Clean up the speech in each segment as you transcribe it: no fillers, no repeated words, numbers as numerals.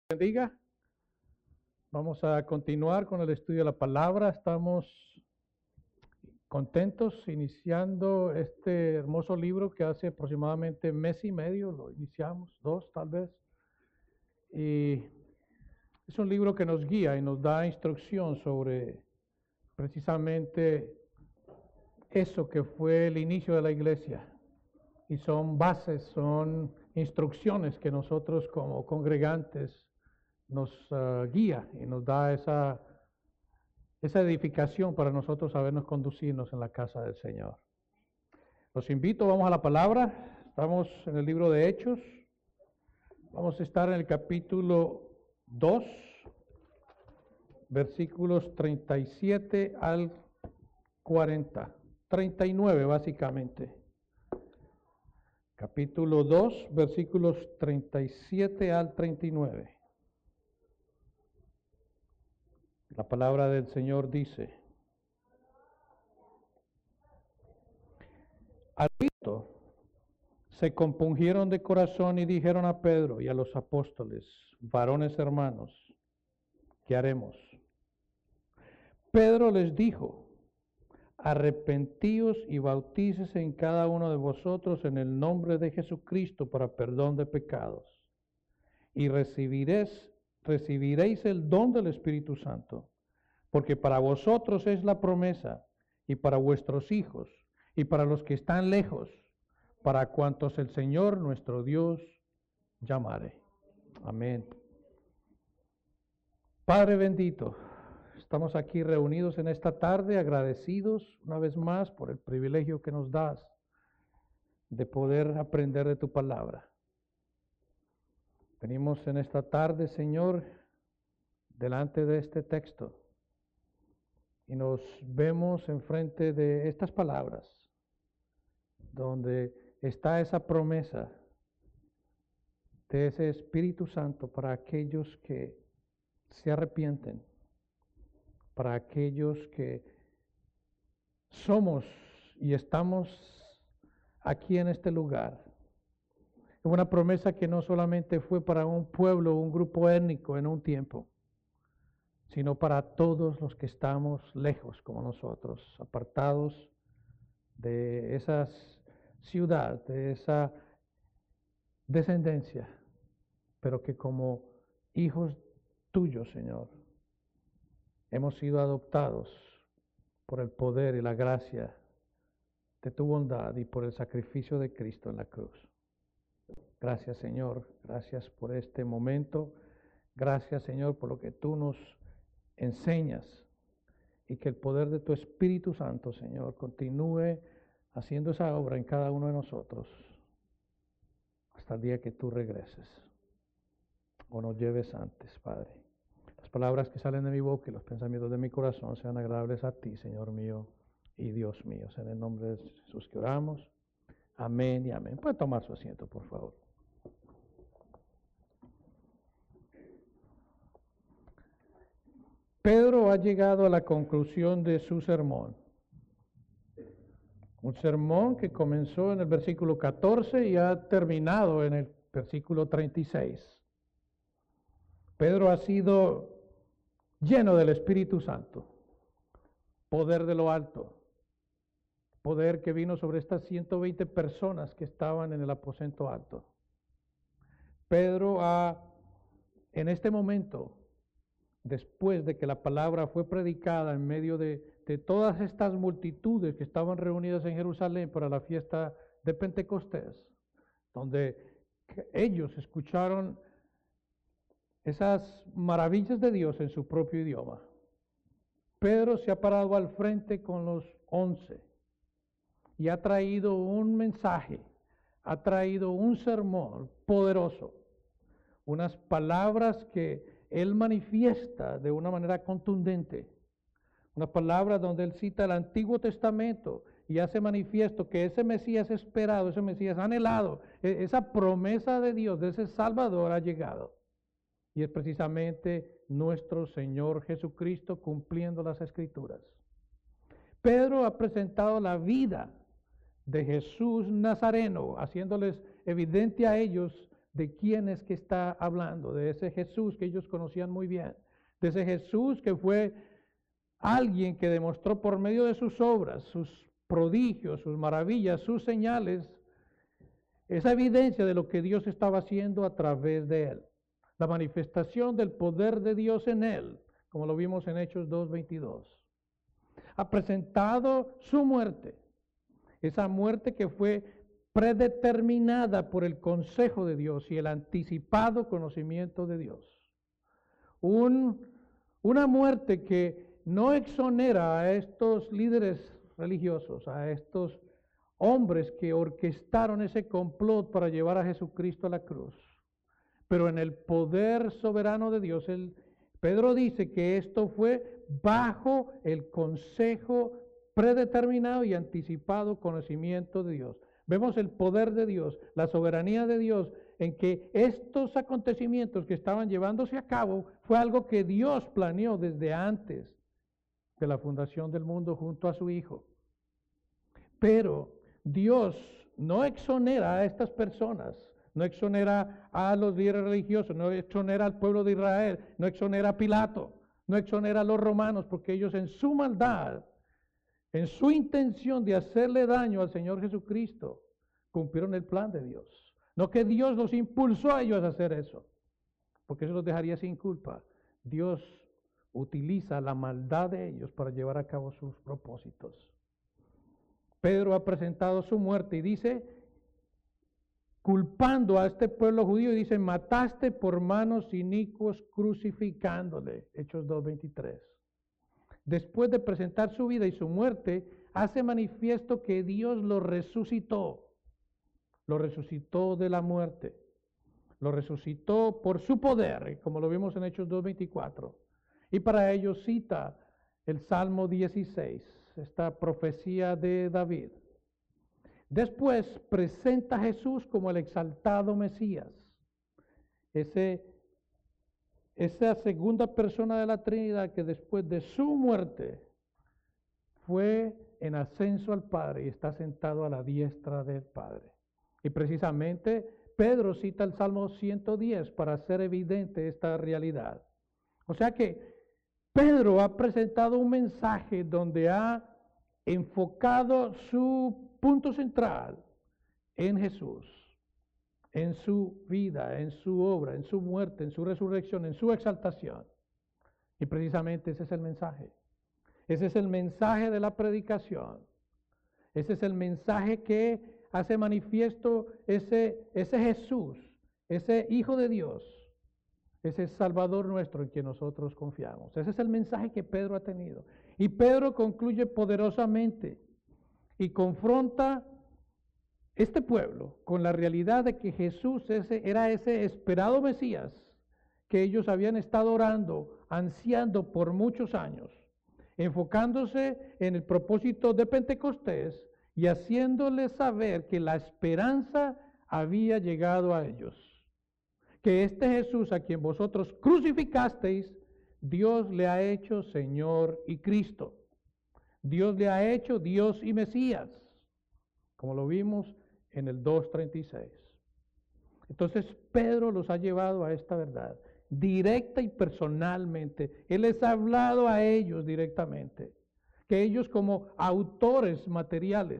Bendiga. Vamos a continuar con el estudio de la palabra. Estamos contentos iniciando este hermoso libro que hace aproximadamente mes y medio lo iniciamos, 2 tal vez. Y es un libro que nos guía y nos da instrucción sobre precisamente eso que fue el inicio de la iglesia. Y son bases, son instrucciones que nosotros como congregantes nos guía y nos da esa edificación para nosotros sabernos conducirnos en la casa del Señor. Los invito, vamos a la palabra. Estamos en el libro de Hechos. Vamos a estar en el capítulo 2, versículos 37 al 40. 39 básicamente. Capítulo 2, versículos 37 al 39. La palabra del Señor dice: al visto se compungieron de corazón y dijeron a Pedro y a los apóstoles: varones hermanos, ¿qué haremos? Pedro les dijo: arrepentíos y bautícese en cada uno de vosotros en el nombre de Jesucristo para perdón de pecados, y recibiréis el don del Espíritu Santo, porque para vosotros es la promesa, y para vuestros hijos, y para los que están lejos, para cuantos el Señor nuestro Dios llamare. Amén. Padre bendito, estamos aquí reunidos en esta tarde, agradecidos una vez más por el privilegio que nos das de poder aprender de tu palabra. Venimos en esta tarde, Señor, delante de este texto y nos vemos enfrente de estas palabras, donde está esa promesa de ese Espíritu Santo para aquellos que se arrepienten, para aquellos que somos y estamos aquí en este lugar. Es una promesa que no solamente fue para un pueblo, un grupo étnico en un tiempo, sino para todos los que estamos lejos como nosotros, apartados de esa ciudad, de esa descendencia, pero que como hijos tuyos, Señor, hemos sido adoptados por el poder y la gracia de tu bondad y por el sacrificio de Cristo en la cruz. Gracias, Señor, gracias por este momento, gracias, Señor, por lo que tú nos enseñas, y que el poder de tu Espíritu Santo, Señor, continúe haciendo esa obra en cada uno de nosotros hasta el día que tú regreses o nos lleves antes, Padre. Las palabras que salen de mi boca y los pensamientos de mi corazón sean agradables a ti, Señor mío y Dios mío. En el nombre de Jesús que oramos. Amén y amén. Puede tomar su asiento, por favor. Pedro ha llegado a la conclusión de su sermón. Un sermón que comenzó en el versículo 14 y ha terminado en el versículo 36. Pedro ha sido lleno del Espíritu Santo, poder de lo alto, poder que vino sobre estas 120 personas que estaban en el aposento alto. Pedro en este momento, después de que la palabra fue predicada en medio de todas estas multitudes que estaban reunidas en Jerusalén para la fiesta de Pentecostés, donde ellos escucharon esas maravillas de Dios en su propio idioma, Pedro se ha parado al frente con los 11 y ha traído un mensaje, ha traído un sermón poderoso, unas palabras que él manifiesta de una manera contundente, una palabra donde él cita el Antiguo Testamento y hace manifiesto que ese Mesías esperado, ese Mesías anhelado, esa promesa de Dios, de ese Salvador ha llegado. Y es precisamente nuestro Señor Jesucristo cumpliendo las Escrituras. Pedro ha presentado la vida de Jesús Nazareno, haciéndoles evidente a ellos de quién es que está hablando, de ese Jesús que ellos conocían muy bien, de ese Jesús que fue alguien que demostró por medio de sus obras, sus prodigios, sus maravillas, sus señales, esa evidencia de lo que Dios estaba haciendo a través de él. La manifestación del poder de Dios en él, como lo vimos en Hechos 2:22. Ha presentado su muerte, esa muerte que fue predeterminada por el consejo de Dios y el anticipado conocimiento de Dios. Una muerte que no exonera a estos líderes religiosos, a estos hombres que orquestaron ese complot para llevar a Jesucristo a la cruz. Pero en el poder soberano de Dios, Pedro dice que esto fue bajo el consejo predeterminado y anticipado conocimiento de Dios. Vemos el poder de Dios, la soberanía de Dios, en que estos acontecimientos que estaban llevándose a cabo fue algo que Dios planeó desde antes de la fundación del mundo junto a su Hijo. Pero Dios no exonera a estas personas, no exonera a los líderes religiosos, no exonera al pueblo de Israel, no exonera a Pilato, no exonera a los romanos, porque ellos en su maldad, en su intención de hacerle daño al Señor Jesucristo, cumplieron el plan de Dios. No que Dios los impulsó a ellos a hacer eso, porque eso los dejaría sin culpa. Dios utiliza la maldad de ellos para llevar a cabo sus propósitos. Pedro ha presentado su muerte y dice, culpando a este pueblo judío, y dice, mataste por manos inicuos crucificándole. Hechos 2:23. Después de presentar su vida y su muerte, hace manifiesto que Dios lo resucitó de la muerte, lo resucitó por su poder, como lo vimos en Hechos 2:24. Y para ello cita el Salmo 16, esta profecía de David. Después presenta a Jesús como el exaltado Mesías, esa segunda persona de la Trinidad que después de su muerte fue en ascenso al Padre y está sentado a la diestra del Padre. Y precisamente Pedro cita el Salmo 110 para hacer evidente esta realidad. O sea que Pedro ha presentado un mensaje donde ha enfocado su punto central en Jesús, en su vida, en su obra, en su muerte, en su resurrección, en su exaltación. Y precisamente ese es el mensaje. Ese es el mensaje de la predicación. Ese es el mensaje que hace manifiesto ese Jesús, ese Hijo de Dios, ese Salvador nuestro en quien nosotros confiamos. Ese es el mensaje que Pedro ha tenido. Y Pedro concluye poderosamente y confronta este pueblo con la realidad de que Jesús era ese esperado Mesías que ellos habían estado orando, ansiando por muchos años, enfocándose en el propósito de Pentecostés y haciéndoles saber que la esperanza había llegado a ellos. Que este Jesús a quien vosotros crucificasteis, Dios le ha hecho Señor y Cristo. Dios le ha hecho Dios y Mesías, como lo vimos en el 2:36. Entonces Pedro los ha llevado a esta verdad, directa y personalmente. Él les ha hablado a ellos directamente, que ellos como autores materiales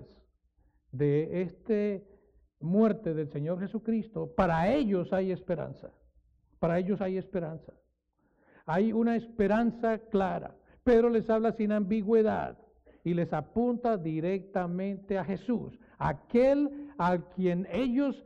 de esta muerte del Señor Jesucristo, para ellos hay esperanza. Para ellos hay esperanza. Hay una esperanza clara. Pedro les habla sin ambigüedad y les apunta directamente a Jesús, aquel a quien ellos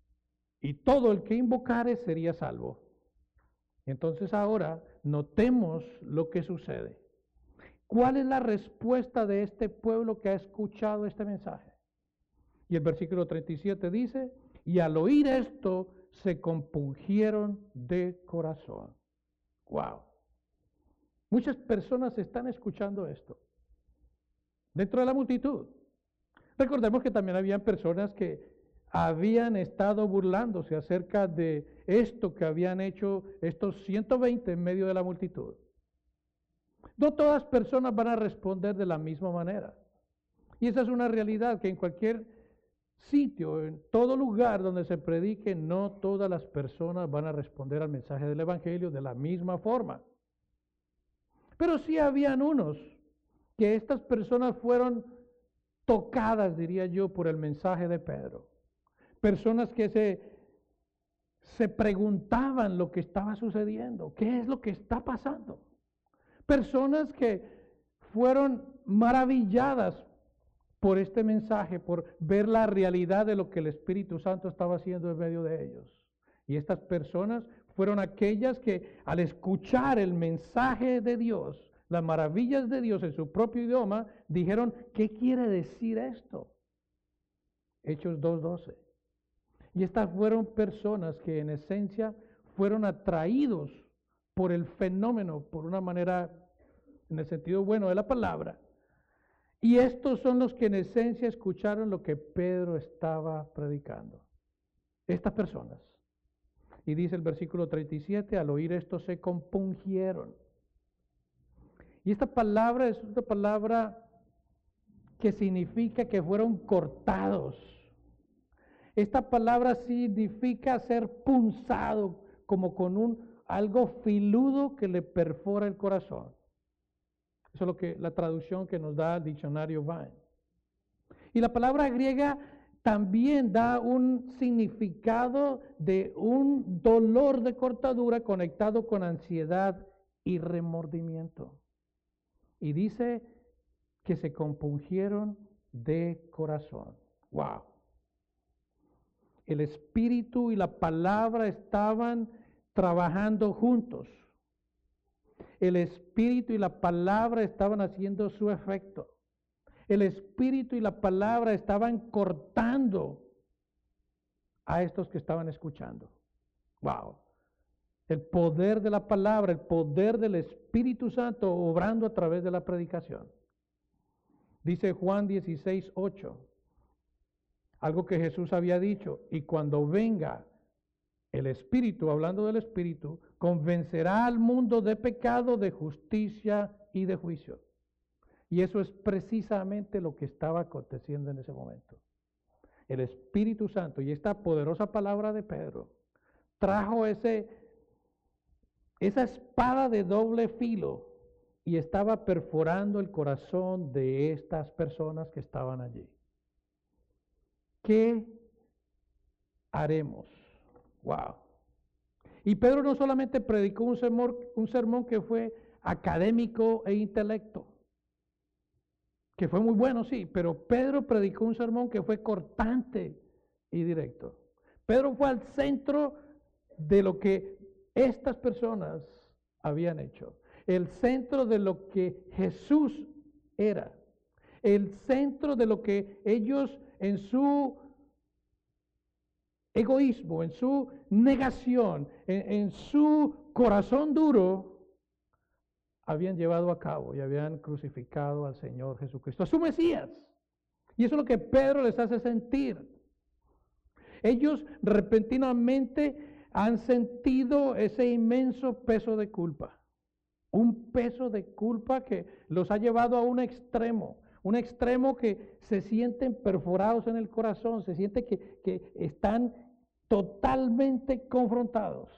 y todo el que invocare sería salvo. Entonces ahora notemos lo que sucede. ¿Cuál es la respuesta de este pueblo que ha escuchado este mensaje? Y el versículo 37 dice, y al oír esto se compungieron de corazón. ¡Wow! Muchas personas están escuchando esto dentro de la multitud. Recordemos que también habían personas que habían estado burlándose acerca de esto que habían hecho estos 120 en medio de la multitud. No todas personas van a responder de la misma manera. Y esa es una realidad que en cualquier sitio, en todo lugar donde se predique, no todas las personas van a responder al mensaje del Evangelio de la misma forma. Pero sí habían unos que estas personas fueron tocadas, diría yo, por el mensaje de Pedro. Personas que se preguntaban lo que estaba sucediendo, qué es lo que está pasando. Personas que fueron maravilladas por este mensaje, por ver la realidad de lo que el Espíritu Santo estaba haciendo en medio de ellos. Y estas personas fueron aquellas que al escuchar el mensaje de Dios, las maravillas de Dios en su propio idioma, dijeron, ¿qué quiere decir esto? Hechos 2:12. Y estas fueron personas que en esencia fueron atraídos por el fenómeno, por una manera, en el sentido bueno de la palabra. Y estos son los que en esencia escucharon lo que Pedro estaba predicando. Estas personas. Y dice el versículo 37, al oír esto se compungieron. Y esta palabra es una palabra que significa que fueron cortados. Esta palabra significa ser punzado, como con algo filudo que le perfora el corazón. Eso es lo que la traducción que nos da el diccionario Vine. Y la palabra griega también da un significado de un dolor de cortadura conectado con ansiedad y remordimiento. Y dice que se compungieron de corazón. ¡Wow! El Espíritu y la palabra estaban trabajando juntos. El Espíritu y la palabra estaban haciendo su efecto. El Espíritu y la palabra estaban cortando a estos que estaban escuchando. ¡Wow! El poder de la palabra, el poder del Espíritu Santo obrando a través de la predicación. Dice Juan 16:8, algo que Jesús había dicho, y cuando venga el Espíritu, hablando del Espíritu, convencerá al mundo de pecado, de justicia y de juicio. Y eso es precisamente lo que estaba aconteciendo en ese momento. El Espíritu Santo y esta poderosa palabra de Pedro trajo esa espada de doble filo y estaba perforando el corazón de estas personas que estaban allí. ¿Qué haremos? Wow. Y Pedro no solamente predicó un sermón que fue académico e intelecto, que fue muy bueno, sí, pero Pedro predicó un sermón que fue cortante y directo. Pedro fue al centro de lo que estas personas habían hecho, el centro de lo que Jesús era, el centro de lo que ellos en su egoísmo, en su negación, en su corazón duro, habían llevado a cabo y habían crucificado al Señor Jesucristo, a su Mesías. Y eso es lo que Pedro les hace sentir. Ellos repentinamente han sentido ese inmenso peso de culpa. Un peso de culpa que los ha llevado a un extremo que se sienten perforados en el corazón, se siente que están totalmente confrontados.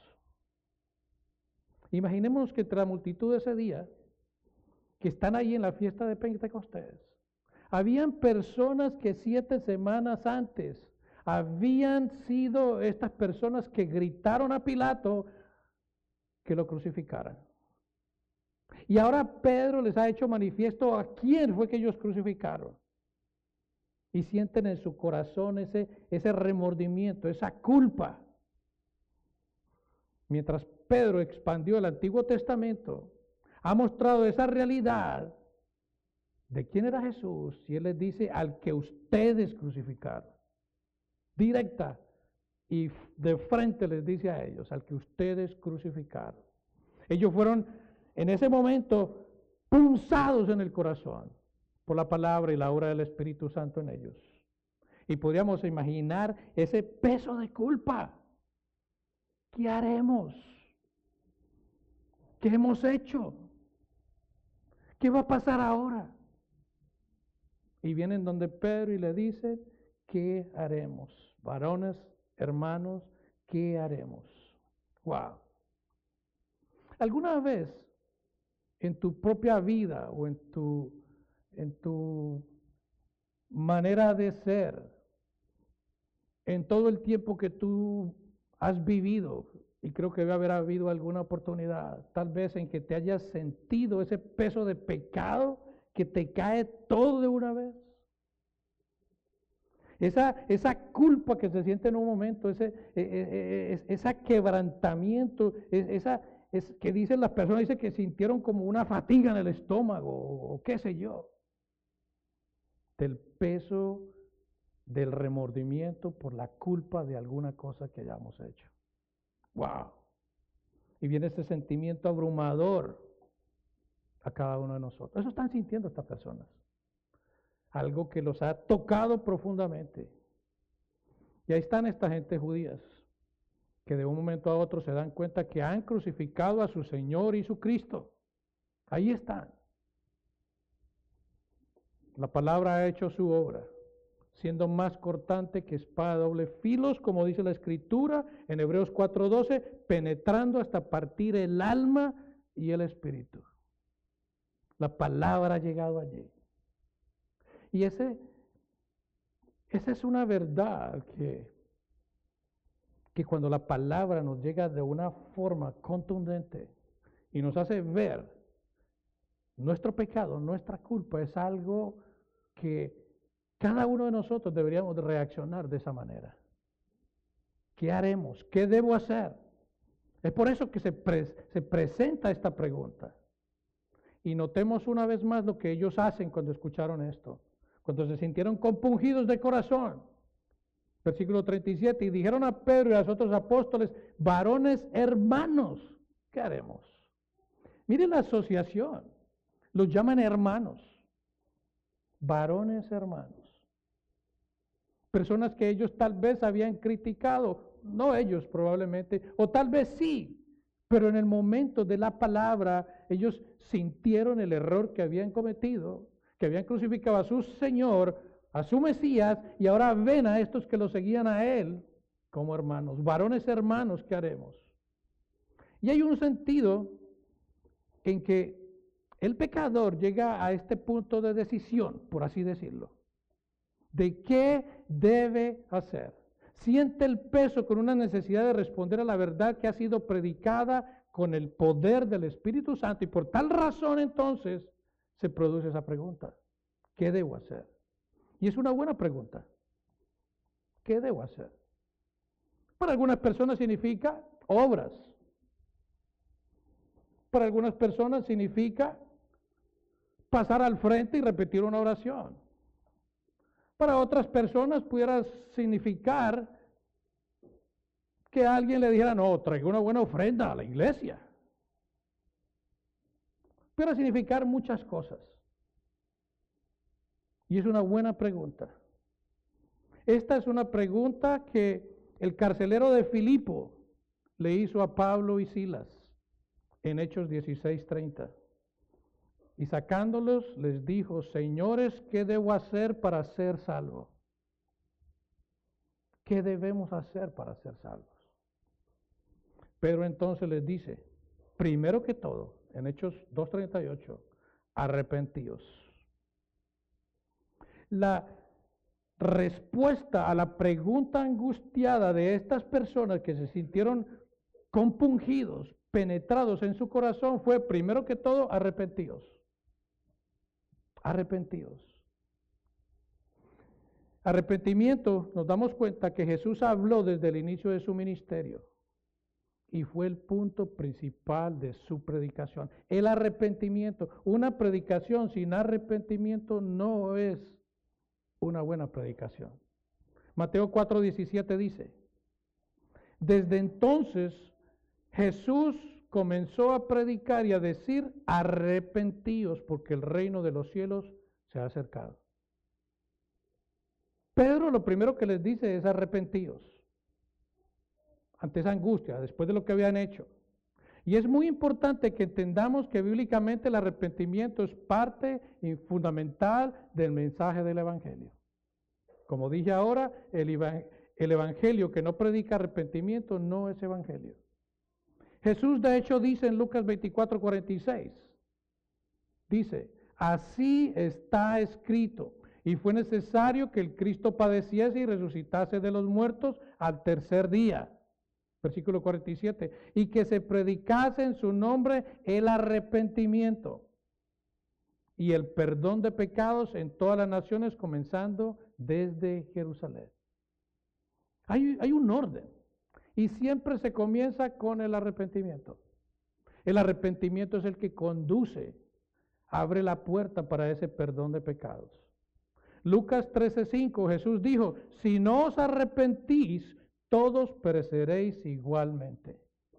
Imaginemos que entre la multitud de ese día, que están ahí en la fiesta de Pentecostés, habían personas que 7 semanas antes habían sido estas personas que gritaron a Pilato que lo crucificaran. Y ahora Pedro les ha hecho manifiesto a quién fue que ellos crucificaron. Y sienten en su corazón ese remordimiento, esa culpa. Mientras Pedro expandió el Antiguo Testamento, ha mostrado esa realidad de quién era Jesús, y él les dice al que ustedes crucificaron. Directa y de frente les dice a ellos, al que ustedes crucificaron. Ellos fueron en ese momento punzados en el corazón por la palabra y la obra del Espíritu Santo en ellos. Y podríamos imaginar ese peso de culpa. ¿Qué haremos? ¿Qué hemos hecho? ¿Qué va a pasar ahora? Y vienen donde Pedro y le dicen ¿qué haremos? Varones, hermanos, ¿qué haremos? Wow. ¿Alguna vez en tu propia vida o en tu manera de ser, en todo el tiempo que tú has vivido, y creo que debe haber habido alguna oportunidad, tal vez en que te hayas sentido ese peso de pecado que te cae todo de una vez? Esa culpa que se siente en un momento, ese quebrantamiento, que dicen las personas, dicen que sintieron como una fatiga en el estómago, o qué sé yo, del peso del remordimiento por la culpa de alguna cosa que hayamos hecho. ¡Wow! Y viene ese sentimiento abrumador a cada uno de nosotros. Eso están sintiendo estas personas. Algo que los ha tocado profundamente. Y ahí están estas gentes judías, que de un momento a otro se dan cuenta que han crucificado a su Señor y su Cristo. Ahí están. La palabra ha hecho su obra, siendo más cortante que espada de doble filo, como dice la Escritura en Hebreos 4:12, penetrando hasta partir el alma y el espíritu. La palabra ha llegado allí. Y esa es una verdad que cuando la palabra nos llega de una forma contundente y nos hace ver nuestro pecado, nuestra culpa, es algo que cada uno de nosotros deberíamos de reaccionar de esa manera. ¿Qué haremos? ¿Qué debo hacer? Es por eso que se presenta esta pregunta. Y notemos una vez más lo que ellos hacen cuando escucharon esto. Cuando se sintieron compungidos de corazón. Versículo 37, y dijeron a Pedro y a los otros apóstoles, varones hermanos, ¿qué haremos? Miren la asociación, los llaman hermanos, varones hermanos. Personas que ellos tal vez habían criticado, no ellos probablemente, o tal vez sí, pero en el momento de la palabra ellos sintieron el error que habían cometido, que habían crucificado a su Señor, a su Mesías, y ahora ven a estos que lo seguían a Él como hermanos. Varones hermanos, ¿qué haremos? Y hay un sentido en que el pecador llega a este punto de decisión, por así decirlo, de qué debe hacer. Siente el peso con una necesidad de responder a la verdad que ha sido predicada con el poder del Espíritu Santo, y por tal razón entonces se produce esa pregunta. ¿Qué debo hacer? Y es una buena pregunta. ¿Qué debo hacer? Para algunas personas significa obras. Para algunas personas significa pasar al frente y repetir una oración. Para otras personas pudiera significar que alguien le dijera, no, traiga una buena ofrenda a la iglesia. Pudiera significar muchas cosas. Y es una buena pregunta. Esta es una pregunta que el carcelero de Filipo le hizo a Pablo y Silas en Hechos 16:30. Y sacándolos les dijo, señores, ¿qué debo hacer para ser salvo? ¿Qué debemos hacer para ser salvos? Pedro entonces les dice, primero que todo, en Hechos 2:38, arrepentíos. La respuesta a la pregunta angustiada de estas personas que se sintieron compungidos, penetrados en su corazón, fue primero que todo, arrepentíos. Arrepentidos. Arrepentimiento, nos damos cuenta que Jesús habló desde el inicio de su ministerio y fue el punto principal de su predicación. El arrepentimiento. Una predicación sin arrepentimiento no es una buena predicación. Mateo 4:17 dice, desde entonces Jesús comenzó a predicar y a decir, arrepentíos porque el reino de los cielos se ha acercado. Pedro lo primero que les dice es arrepentíos ante esa angustia, después de lo que habían hecho. Y es muy importante que entendamos que bíblicamente el arrepentimiento es parte fundamental del mensaje del Evangelio. Como dije ahora, el evangelio que no predica arrepentimiento no es evangelio. Jesús de hecho dice en Lucas 24:46, dice, así está escrito, y fue necesario que el Cristo padeciese y resucitase de los muertos al tercer día. Versículo 47, y que se predicase en su nombre el arrepentimiento y el perdón de pecados en todas las naciones, comenzando desde Jerusalén. Hay un orden, y siempre se comienza con el arrepentimiento. El arrepentimiento es el que conduce, abre la puerta para ese perdón de pecados. Lucas 13:5, Jesús dijo, si no os arrepentís, todos pereceréis igualmente.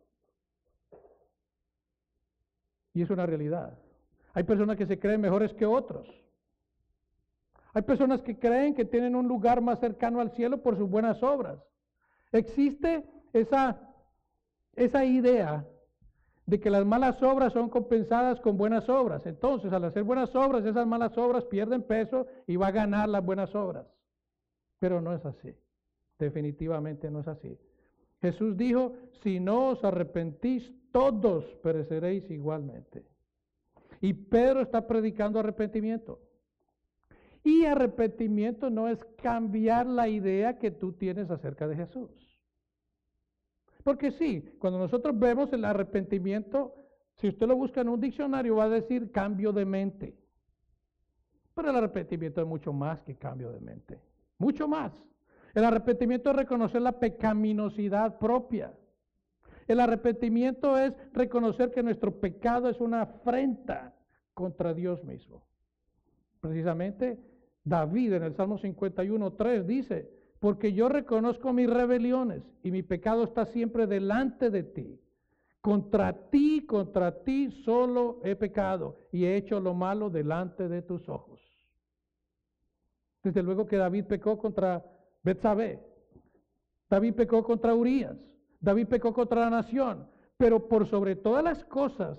Y es una realidad. Hay personas que se creen mejores que otros. Hay personas que creen que tienen un lugar más cercano al cielo por sus buenas obras. Existe esa idea de que las malas obras son compensadas con buenas obras. Entonces, al hacer buenas obras, esas malas obras pierden peso y va a ganar las buenas obras. Pero no es así. Definitivamente no es así. Jesús dijo, si no os arrepentís, todos pereceréis igualmente. Y Pedro está predicando arrepentimiento. Y arrepentimiento no es cambiar la idea que tú tienes acerca de Jesús. Porque sí, cuando nosotros vemos el arrepentimiento, si usted lo busca en un diccionario va a decir cambio de mente. Pero el arrepentimiento es mucho más que cambio de mente. Mucho más. El arrepentimiento es reconocer la pecaminosidad propia. El arrepentimiento es reconocer que nuestro pecado es una afrenta contra Dios mismo. Precisamente David en el Salmo 51:3 dice, porque yo reconozco mis rebeliones y mi pecado está siempre delante de ti. Contra ti solo he pecado y he hecho lo malo delante de tus ojos. Desde luego que David pecó contra Betsabé. David pecó contra Urías. David pecó contra la nación, pero por sobre todas las cosas,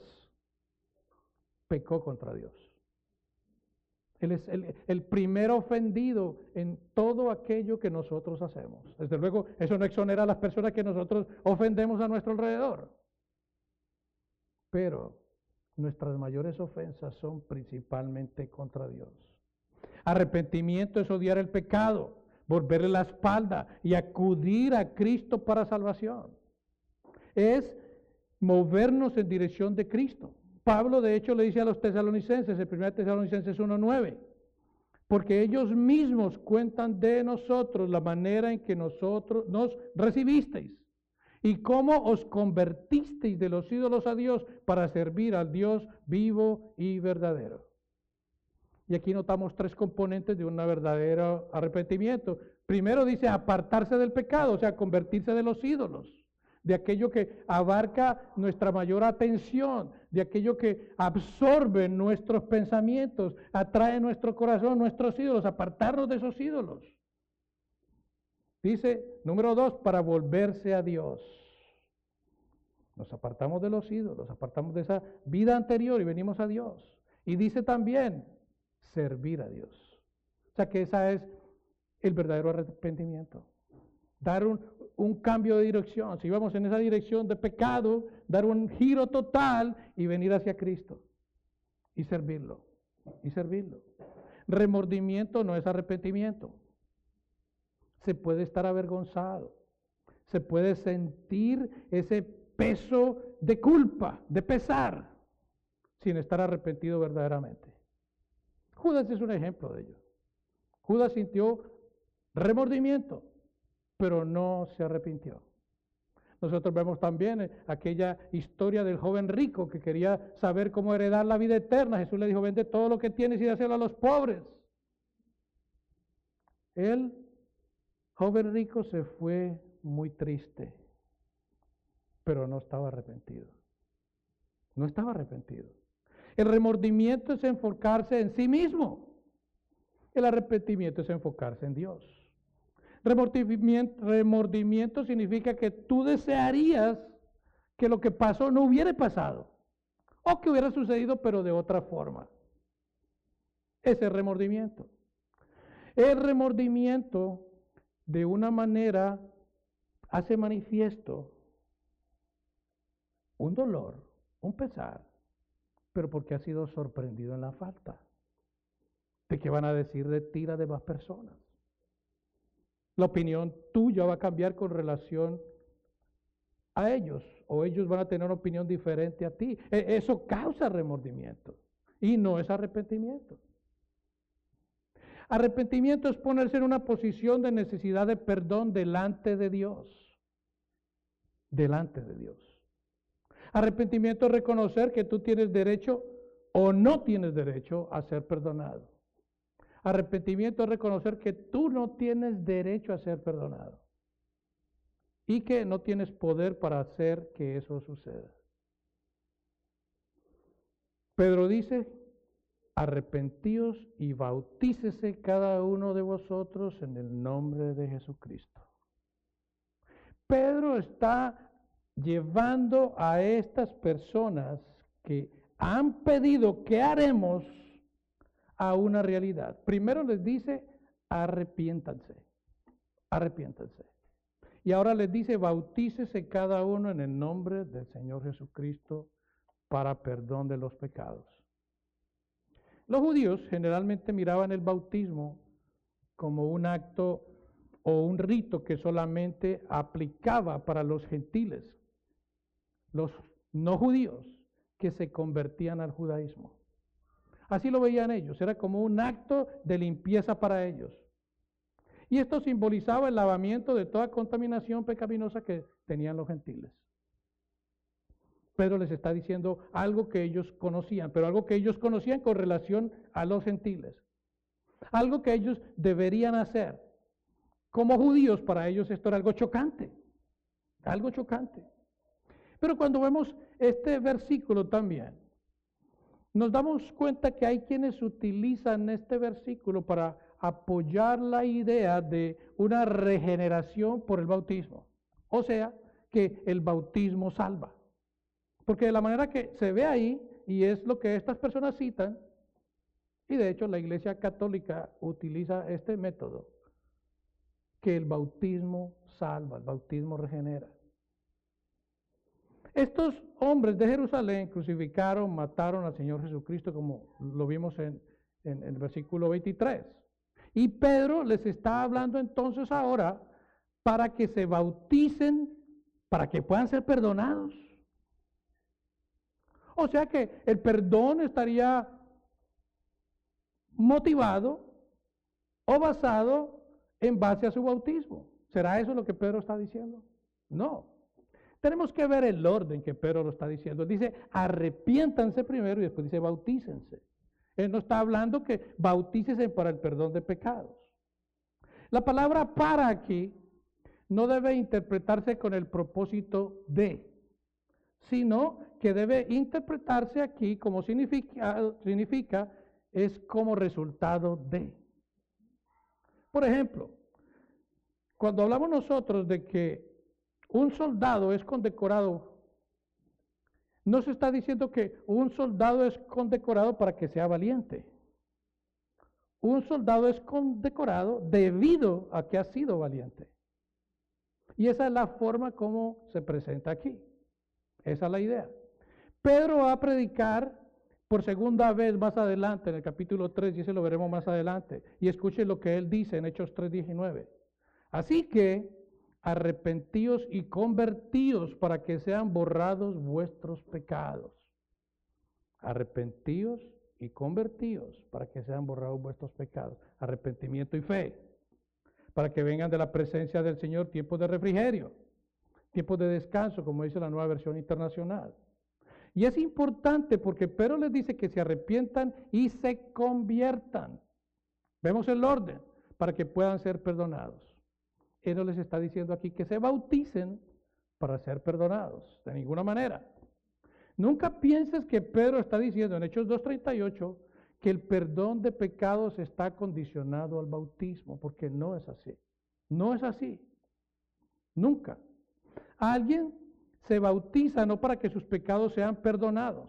pecó contra Dios. Él es el primer ofendido en todo aquello que nosotros hacemos. Desde luego, eso no exonera a las personas que nosotros ofendemos a nuestro alrededor. Pero nuestras mayores ofensas son principalmente contra Dios. Arrepentimiento es odiar el pecado, volverle la espalda y acudir a Cristo para salvación. Es movernos en dirección de Cristo. Pablo de hecho le dice a los tesalonicenses, en 1 Tesalonicenses 1:9, porque ellos mismos cuentan de nosotros la manera en que nosotros nos recibisteis y cómo os convertisteis de los ídolos a Dios para servir al Dios vivo y verdadero. Y aquí notamos tres componentes de un verdadero arrepentimiento. Primero dice apartarse del pecado, o sea, convertirse de los ídolos, de aquello que abarca nuestra mayor atención, de aquello que absorbe nuestros pensamientos, atrae nuestro corazón, nuestros ídolos, apartarnos de esos ídolos. Dice, número 2, para volverse a Dios. Nos apartamos de los ídolos, apartamos de esa vida anterior y venimos a Dios. Y dice también, servir a Dios. O sea que esa es el verdadero arrepentimiento. Dar un cambio de dirección. Si vamos en esa dirección de pecado, dar un giro total y venir hacia Cristo. Y servirlo. Y servirlo. Remordimiento no es arrepentimiento. Se puede estar avergonzado. Se puede sentir ese peso de culpa, de pesar, sin estar arrepentido verdaderamente. Judas es un ejemplo de ello. Judas sintió remordimiento, pero no se arrepintió. Nosotros vemos también aquella historia del joven rico que quería saber cómo heredar la vida eterna. Jesús le dijo, vende todo lo que tienes y dáselo a los pobres. El joven rico se fue muy triste, pero no estaba arrepentido. No estaba arrepentido. El remordimiento es enfocarse en sí mismo. El arrepentimiento es enfocarse en Dios. Remordimiento significa que tú desearías que lo que pasó no hubiera pasado o que hubiera sucedido pero de otra forma. Ese es remordimiento. El remordimiento de una manera hace manifiesto un dolor, un pesar, pero porque ha sido sorprendido en la falta. ¿De qué van a decir de ti las demás personas? La opinión tuya va a cambiar con relación a ellos, o ellos van a tener una opinión diferente a ti. Eso causa remordimiento y no es arrepentimiento. Arrepentimiento es ponerse en una posición de necesidad de perdón delante de Dios. Delante de Dios. Arrepentimiento es reconocer que tú tienes derecho o no tienes derecho a ser perdonado. Arrepentimiento es reconocer que tú no tienes derecho a ser perdonado y que no tienes poder para hacer que eso suceda. Pedro dice, arrepentíos y bautícese cada uno de vosotros en el nombre de Jesucristo. Pedro está llevando a estas personas que han pedido qué haremos a una realidad. Primero les dice, arrepiéntanse, arrepiéntanse. Y ahora les dice, bautícese cada uno en el nombre del Señor Jesucristo para perdón de los pecados. Los judíos generalmente miraban el bautismo como un acto o un rito que solamente aplicaba para los gentiles, los no judíos que se convertían al judaísmo. Así lo veían ellos, era como un acto de limpieza para ellos. Y esto simbolizaba el lavamiento de toda contaminación pecaminosa que tenían los gentiles. Pedro les está diciendo algo que ellos conocían, pero algo que ellos conocían con relación a los gentiles. Algo que ellos deberían hacer. Como judíos, para ellos esto era algo chocante. Algo chocante. Pero cuando vemos este versículo también, nos damos cuenta que hay quienes utilizan este versículo para apoyar la idea de una regeneración por el bautismo. O sea, que el bautismo salva. Porque de la manera que se ve ahí, y es lo que estas personas citan, y de hecho la Iglesia Católica utiliza este método, que el bautismo salva, el bautismo regenera. Estos hombres de Jerusalén crucificaron, mataron al Señor Jesucristo, como lo vimos en el versículo 23. Y Pedro les está hablando entonces ahora para que se bauticen, para que puedan ser perdonados. O sea que el perdón estaría motivado o basado en base a su bautismo. ¿Será eso lo que Pedro está diciendo? No. Tenemos que ver el orden que Pedro lo está diciendo. Dice, arrepiéntanse primero y después dice, bautícense. Él no está hablando que bautícese para el perdón de pecados. La palabra para aquí no debe interpretarse con el propósito de, sino que debe interpretarse aquí como significa es como resultado de. Por ejemplo, cuando hablamos nosotros de que un soldado es condecorado, no se está diciendo que un soldado es condecorado para que sea valiente. Un soldado es condecorado debido a que ha sido valiente. Y esa es la forma como se presenta aquí. Esa es la idea. Pedro va a predicar por segunda vez más adelante en el capítulo 3, y ese lo veremos más adelante. Y escuchen lo que él dice en Hechos 3:19. Así que arrepentíos y convertíos para que sean borrados vuestros pecados. Arrepentíos y convertíos para que sean borrados vuestros pecados. Arrepentimiento y fe. Para que vengan de la presencia del Señor tiempos de refrigerio, tiempos de descanso, como dice la Nueva Versión Internacional. Y es importante porque Pedro les dice que se arrepientan y se conviertan. Vemos el orden para que puedan ser perdonados. Él no les está diciendo aquí que se bauticen para ser perdonados, de ninguna manera. Nunca pienses que Pedro está diciendo en Hechos 2:38 que el perdón de pecados está condicionado al bautismo, porque no es así. No es así. Nunca. Alguien se bautiza no para que sus pecados sean perdonados,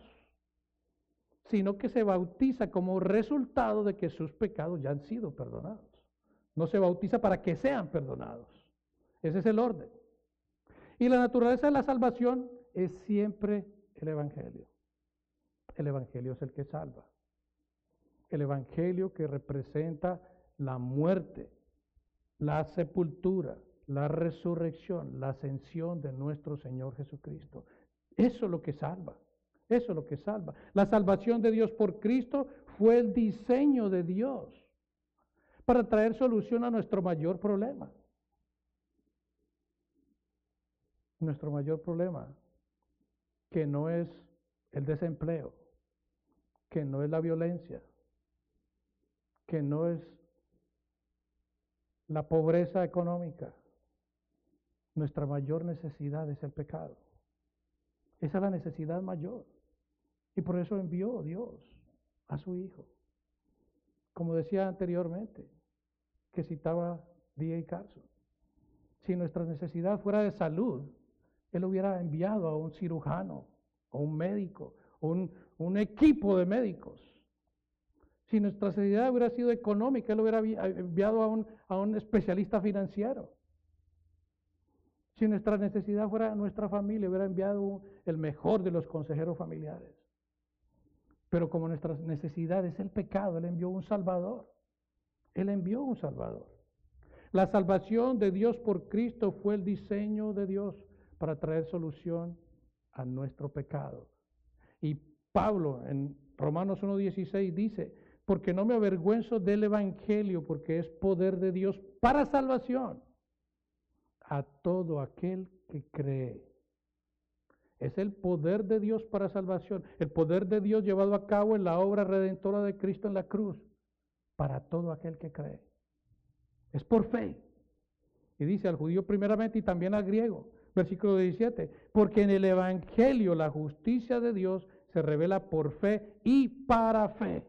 sino que se bautiza como resultado de que sus pecados ya han sido perdonados. no se bautiza para que sean perdonados. Ese es el orden. Y la naturaleza de la salvación es siempre el Evangelio. El Evangelio es el que salva. El Evangelio que representa la muerte, la sepultura, la resurrección, la ascensión de nuestro Señor Jesucristo. Eso es lo que salva. Eso es lo que salva. La salvación de Dios por Cristo fue el diseño de Dios para traer solución a nuestro mayor problema. Nuestro mayor problema, que no es el desempleo, que no es la violencia, que no es la pobreza económica. Nuestra mayor necesidad es el pecado. Esa es la necesidad mayor. Y por eso envió Dios a su Hijo. Como decía anteriormente, que citaba D.A. Carson. Si nuestra necesidad fuera de salud, Él hubiera enviado a un cirujano, o un médico, o un equipo de médicos. Si nuestra necesidad hubiera sido económica, Él hubiera enviado a un especialista financiero. Si nuestra necesidad fuera nuestra familia, hubiera enviado el mejor de los consejeros familiares. Pero como nuestra necesidad es el pecado, Él envió un Salvador. Él envió un Salvador. La salvación de Dios por Cristo fue el diseño de Dios para traer solución a nuestro pecado. Y Pablo en Romanos 1:16 dice, porque no me avergüenzo del Evangelio, porque es poder de Dios para salvación a todo aquel que cree. Es el poder de Dios para salvación, el poder de Dios llevado a cabo en la obra redentora de Cristo en la cruz, para todo aquel que cree. Es por fe. Y dice al judío primeramente y también al griego, versículo 17, porque en el Evangelio la justicia de Dios se revela por fe y para fe.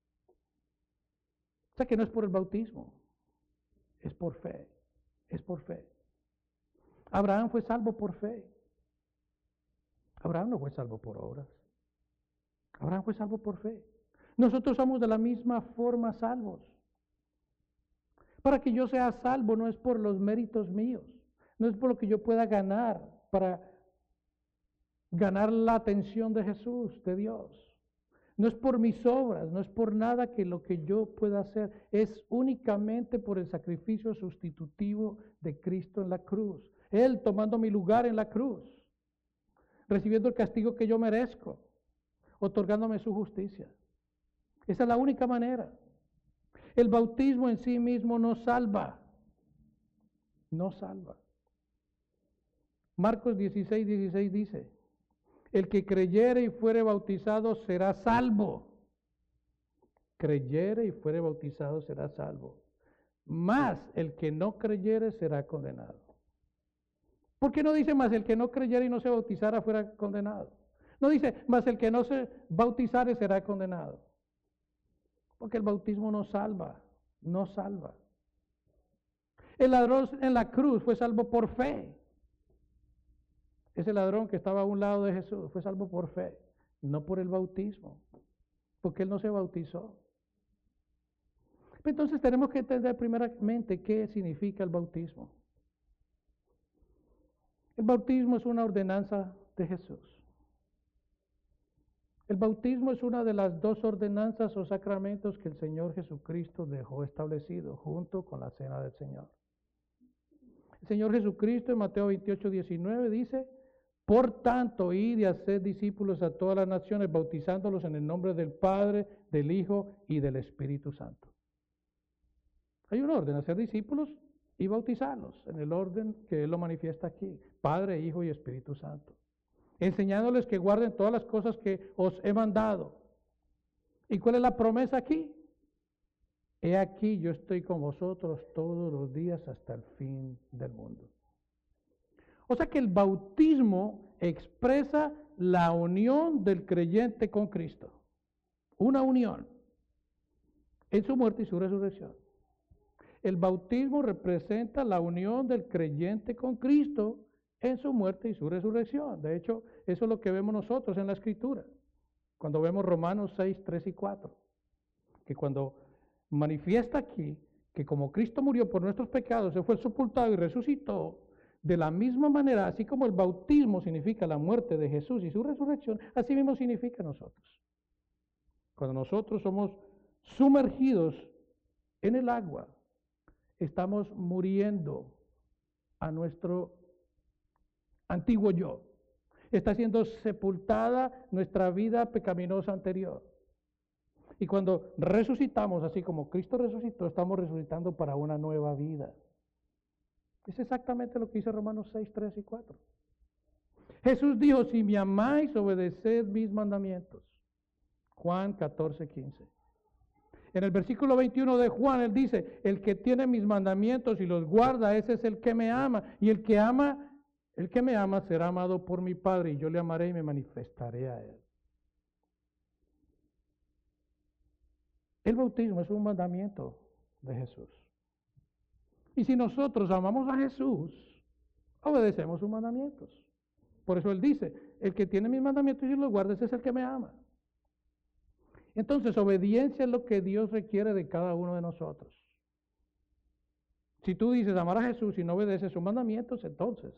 O sea que no es por el bautismo, es por fe, es por fe. Abraham fue salvo por fe. Abraham no fue salvo por obras. Abraham fue salvo por fe. Nosotros somos de la misma forma salvos. Para que yo sea salvo no es por los méritos míos, no es por lo que yo pueda ganar para ganar la atención de Jesús, de Dios. No es por mis obras, no es por nada que lo que yo pueda hacer, es únicamente por el sacrificio sustitutivo de Cristo en la cruz. Él tomando mi lugar en la cruz, recibiendo el castigo que yo merezco, otorgándome su justicia. Esa es la única manera. El bautismo en sí mismo no salva. No salva. Marcos 16:16 dice, el que creyere y fuere bautizado será salvo. Creyere y fuere bautizado será salvo. Mas el que no creyere será condenado. ¿Por qué no dice más el que no creyere y no se bautizara fuera condenado? No dice más el que no se bautizare será condenado. Porque el bautismo no salva, no salva. El ladrón en la cruz fue salvo por fe. Ese ladrón que estaba a un lado de Jesús fue salvo por fe, no por el bautismo, porque él no se bautizó. Entonces tenemos que entender primeramente qué significa el bautismo. El bautismo es una ordenanza de Jesús. El bautismo es una de las dos ordenanzas o sacramentos que el Señor Jesucristo dejó establecido junto con la cena del Señor. El Señor Jesucristo en Mateo 28:19 dice, por tanto, id y haced discípulos a todas las naciones, bautizándolos en el nombre del Padre, del Hijo y del Espíritu Santo. Hay un orden, hacer discípulos y bautizarlos, en el orden que Él lo manifiesta aquí, Padre, Hijo y Espíritu Santo. Enseñándoles que guarden todas las cosas que os he mandado. ¿Y cuál es la promesa aquí? He aquí, yo estoy con vosotros todos los días hasta el fin del mundo. O sea que el bautismo expresa la unión del creyente con Cristo. Una unión en su muerte y su resurrección. El bautismo representa la unión del creyente con Cristo en su muerte y su resurrección. De hecho, eso es lo que vemos nosotros en la Escritura. Cuando vemos Romanos 6, 3 y 4. Que cuando manifiesta aquí que como Cristo murió por nuestros pecados, se fue sepultado y resucitó, de la misma manera, así como el bautismo significa la muerte de Jesús y su resurrección, así mismo significa nosotros. Cuando nosotros somos sumergidos en el agua, estamos muriendo a nuestro antiguo yo. Está siendo sepultada nuestra vida pecaminosa anterior. Y cuando resucitamos, así como Cristo resucitó, estamos resucitando para una nueva vida. Es exactamente lo que dice Romanos 6, 3 y 4. Jesús dijo, si me amáis, obedeced mis mandamientos. Juan 14, 15. En el versículo 21 de Juan, él dice, el que tiene mis mandamientos y los guarda, ese es el que me ama. Y el que me ama será amado por mi Padre, y yo le amaré y me manifestaré a él. El bautismo es un mandamiento de Jesús. Y si nosotros amamos a Jesús, obedecemos sus mandamientos. Por eso él dice, el que tiene mis mandamientos y los guarda, ese es el que me ama. Entonces, obediencia es lo que Dios requiere de cada uno de nosotros. Si tú dices amar a Jesús y no obedeces sus mandamientos, entonces.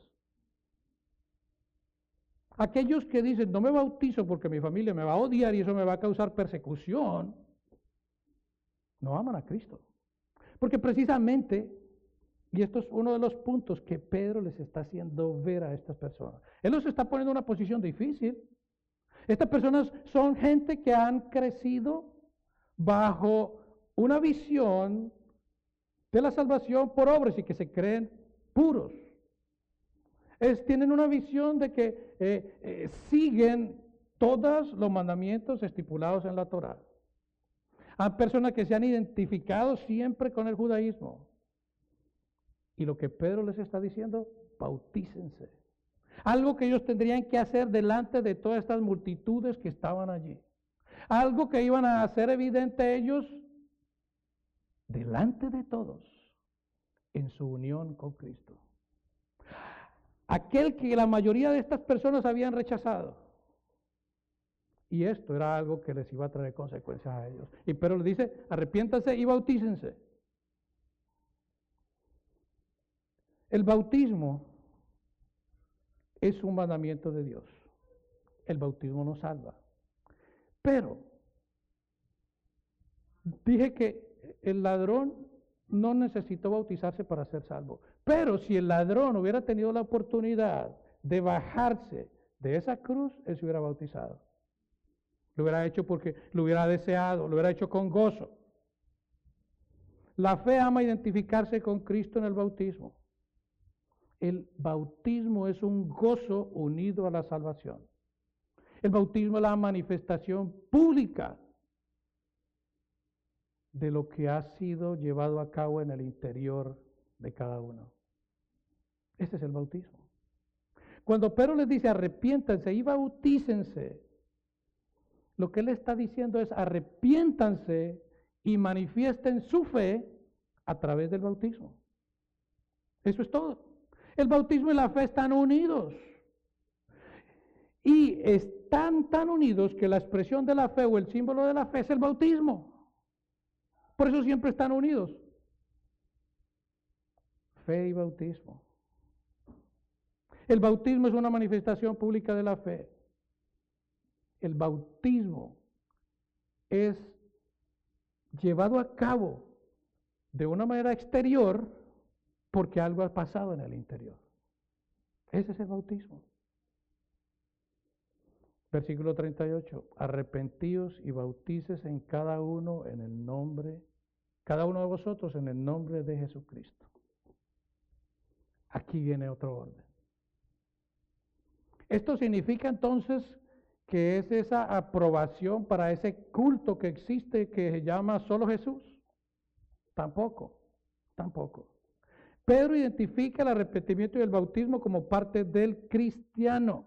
Aquellos que dicen, no me bautizo porque mi familia me va a odiar y eso me va a causar persecución, no aman a Cristo. Porque precisamente, y esto es uno de los puntos que Pedro les está haciendo ver a estas personas. Él los está poniendo en una posición difícil. Estas personas son gente que han crecido bajo una visión de la salvación por obras y que se creen puros. Tienen una visión de que siguen todos los mandamientos estipulados en la Torá. Hay personas que se han identificado siempre con el judaísmo. Y lo que Pedro les está diciendo, bautícense. Algo que ellos tendrían que hacer delante de todas estas multitudes que estaban allí. Algo que iban a hacer evidente ellos delante de todos en su unión con Cristo. Aquel que la mayoría de estas personas habían rechazado. Y esto era algo que les iba a traer consecuencias a ellos. Y Pedro les dice, arrepiéntanse y bautícense. El bautismo es un mandamiento de Dios. El bautismo nos salva. Pero dije que el ladrón no necesitó bautizarse para ser salvo. Pero si el ladrón hubiera tenido la oportunidad de bajarse de esa cruz, él se hubiera bautizado. Lo hubiera hecho porque lo hubiera deseado, lo hubiera hecho con gozo. La fe ama identificarse con Cristo en el bautismo. El bautismo es un gozo unido a la salvación. El bautismo es la manifestación pública de lo que ha sido llevado a cabo en el interior de cada uno. Este es el bautismo. Cuando Pedro les dice arrepiéntanse y bautícense, lo que él está diciendo es arrepiéntanse y manifiesten su fe a través del bautismo. Eso es todo. El bautismo y la fe están unidos. Y están tan unidos que la expresión de la fe o el símbolo de la fe es el bautismo. Por eso siempre están unidos. Fe y bautismo. El bautismo es una manifestación pública de la fe. El bautismo es llevado a cabo de una manera exterior porque algo ha pasado en el interior. Ese es el bautismo. Versículo 38. Arrepentíos y bautícese en cada uno de vosotros en el nombre de Jesucristo. Aquí viene otro orden. Esto significa entonces que es esa aprobación para ese culto que existe que se llama solo Jesús. Tampoco. Pedro identifica el arrepentimiento y el bautismo como parte del cristiano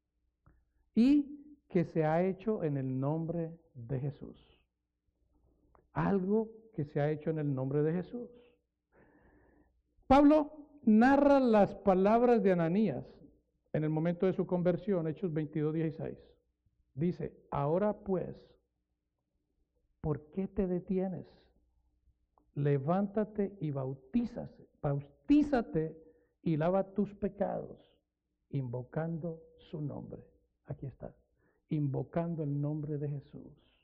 y que se ha hecho en el nombre de Jesús. Algo que se ha hecho en el nombre de Jesús. Pablo narra las palabras de Ananías en el momento de su conversión, Hechos 22:16. Dice, ahora pues, ¿por qué te detienes? levántate y bautízate y lava tus pecados, invocando su nombre. Aquí está, invocando el nombre de Jesús.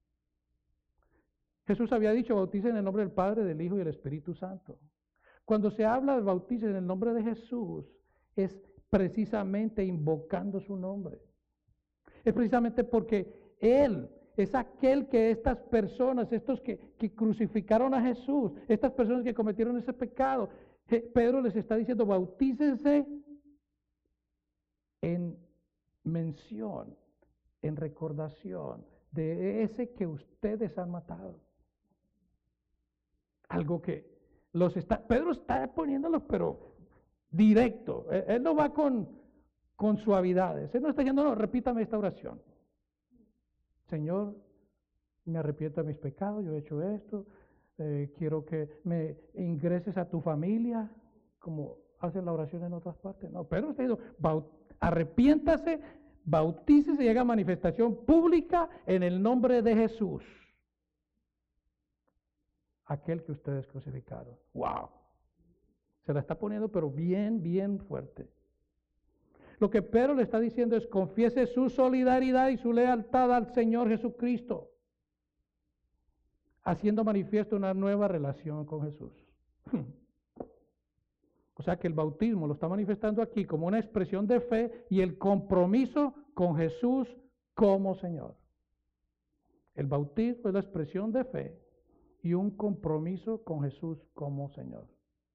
Jesús había dicho, bauticen en el nombre del Padre, del Hijo y del Espíritu Santo. Cuando se habla de bauticen en el nombre de Jesús, es precisamente invocando su nombre. Es precisamente porque Él es aquel que estas personas, estos que crucificaron a Jesús, estas personas que cometieron ese pecado, Pedro les está diciendo, bautícense en mención, en recordación de ese que ustedes han matado. Algo que Pedro está poniéndolos, pero directo. Él no va con suavidades. Él no está diciendo, no, repítame esta oración. Señor, me arrepiento de mis pecados, yo he hecho esto, quiero que me ingreses a tu familia, como hacen la oración en otras partes. No, Pedro está diciendo, arrepiéntase, bautícese y haga manifestación pública en el nombre de Jesús, aquel que ustedes crucificaron. ¡Wow! Se la está poniendo, pero bien, bien fuerte. Lo que Pedro le está diciendo es, confiese su solidaridad y su lealtad al Señor Jesucristo, haciendo manifiesto una nueva relación con Jesús. O sea que el bautismo lo está manifestando aquí como una expresión de fe y el compromiso con Jesús como Señor. El bautismo es la expresión de fe y un compromiso con Jesús como Señor.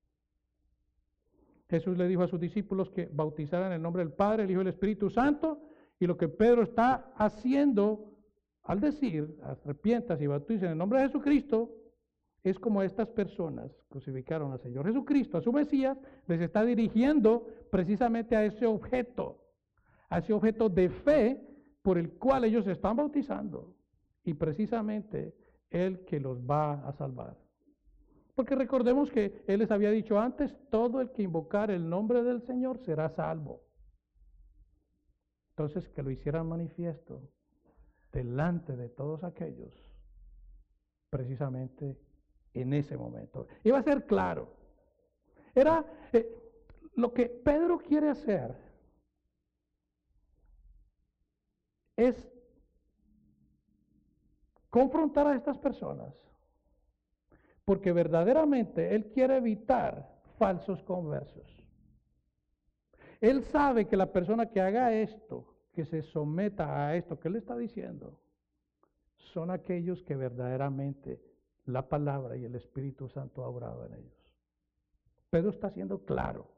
Jesús le dijo a sus discípulos que bautizaran en el nombre del Padre, el Hijo y el Espíritu Santo, y lo que Pedro está haciendo al decir, arrepiéntase y bautícese en el nombre de Jesucristo, es como estas personas crucificaron al Señor Jesucristo, a su Mesías, les está dirigiendo precisamente a ese objeto de fe por el cual ellos se están bautizando, y precisamente el que los va a salvar. Porque recordemos que Él les había dicho antes, todo el que invocar el nombre del Señor será salvo. Entonces, que lo hicieran manifiesto delante de todos aquellos, precisamente en ese momento. Iba a ser claro. Era lo que Pedro quiere hacer es confrontar a estas personas, porque verdaderamente él quiere evitar falsos conversos. Él sabe que la persona que haga esto, que se someta a esto que él está diciendo, son aquellos que verdaderamente la palabra y el Espíritu Santo ha obrado en ellos. Pedro está siendo claro.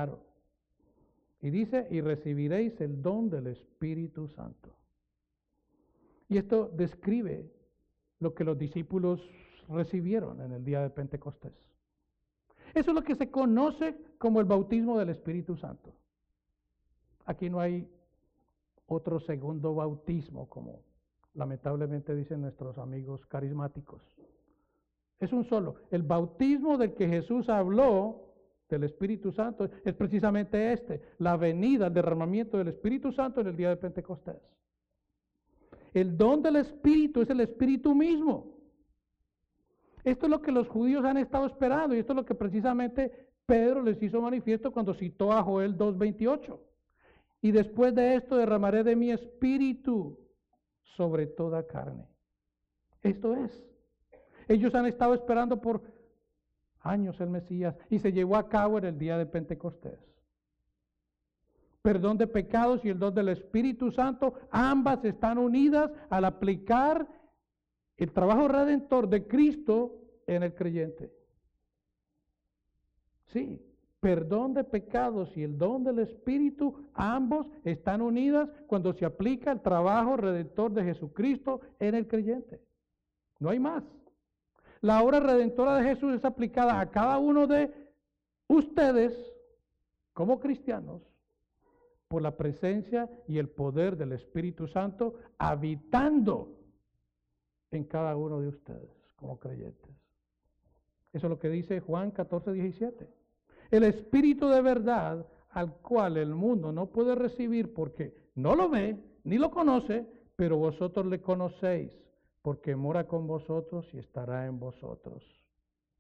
Y dice, y recibiréis el don del Espíritu Santo. Y esto describe lo que los discípulos recibieron en el día de Pentecostés. Eso es lo que se conoce como el bautismo del Espíritu Santo. Aquí no hay otro segundo bautismo, como lamentablemente dicen nuestros amigos carismáticos. Es un solo. El bautismo del que Jesús habló, del Espíritu Santo, es precisamente este, la venida, el derramamiento del Espíritu Santo en el día de Pentecostés. El don del Espíritu es el Espíritu mismo. Esto es lo que los judíos han estado esperando y esto es lo que precisamente Pedro les hizo manifiesto cuando citó a Joel 2:28. Y después de esto derramaré de mi Espíritu sobre toda carne. Esto es. Ellos han estado esperando por años el Mesías y se llevó a cabo en el día de Pentecostés. Perdón de pecados y el don del Espíritu Santo, ambas están unidas al aplicar el trabajo redentor de Cristo en el creyente. Sí, perdón de pecados y el don del Espíritu, ambos están unidas cuando se aplica el trabajo redentor de Jesucristo en el creyente. No hay más. La obra redentora de Jesús es aplicada a cada uno de ustedes como cristianos por la presencia y el poder del Espíritu Santo habitando en cada uno de ustedes como creyentes. Eso es lo que dice Juan 14:17. El Espíritu de verdad al cual el mundo no puede recibir porque no lo ve ni lo conoce, pero vosotros le conocéis porque mora con vosotros y estará en vosotros.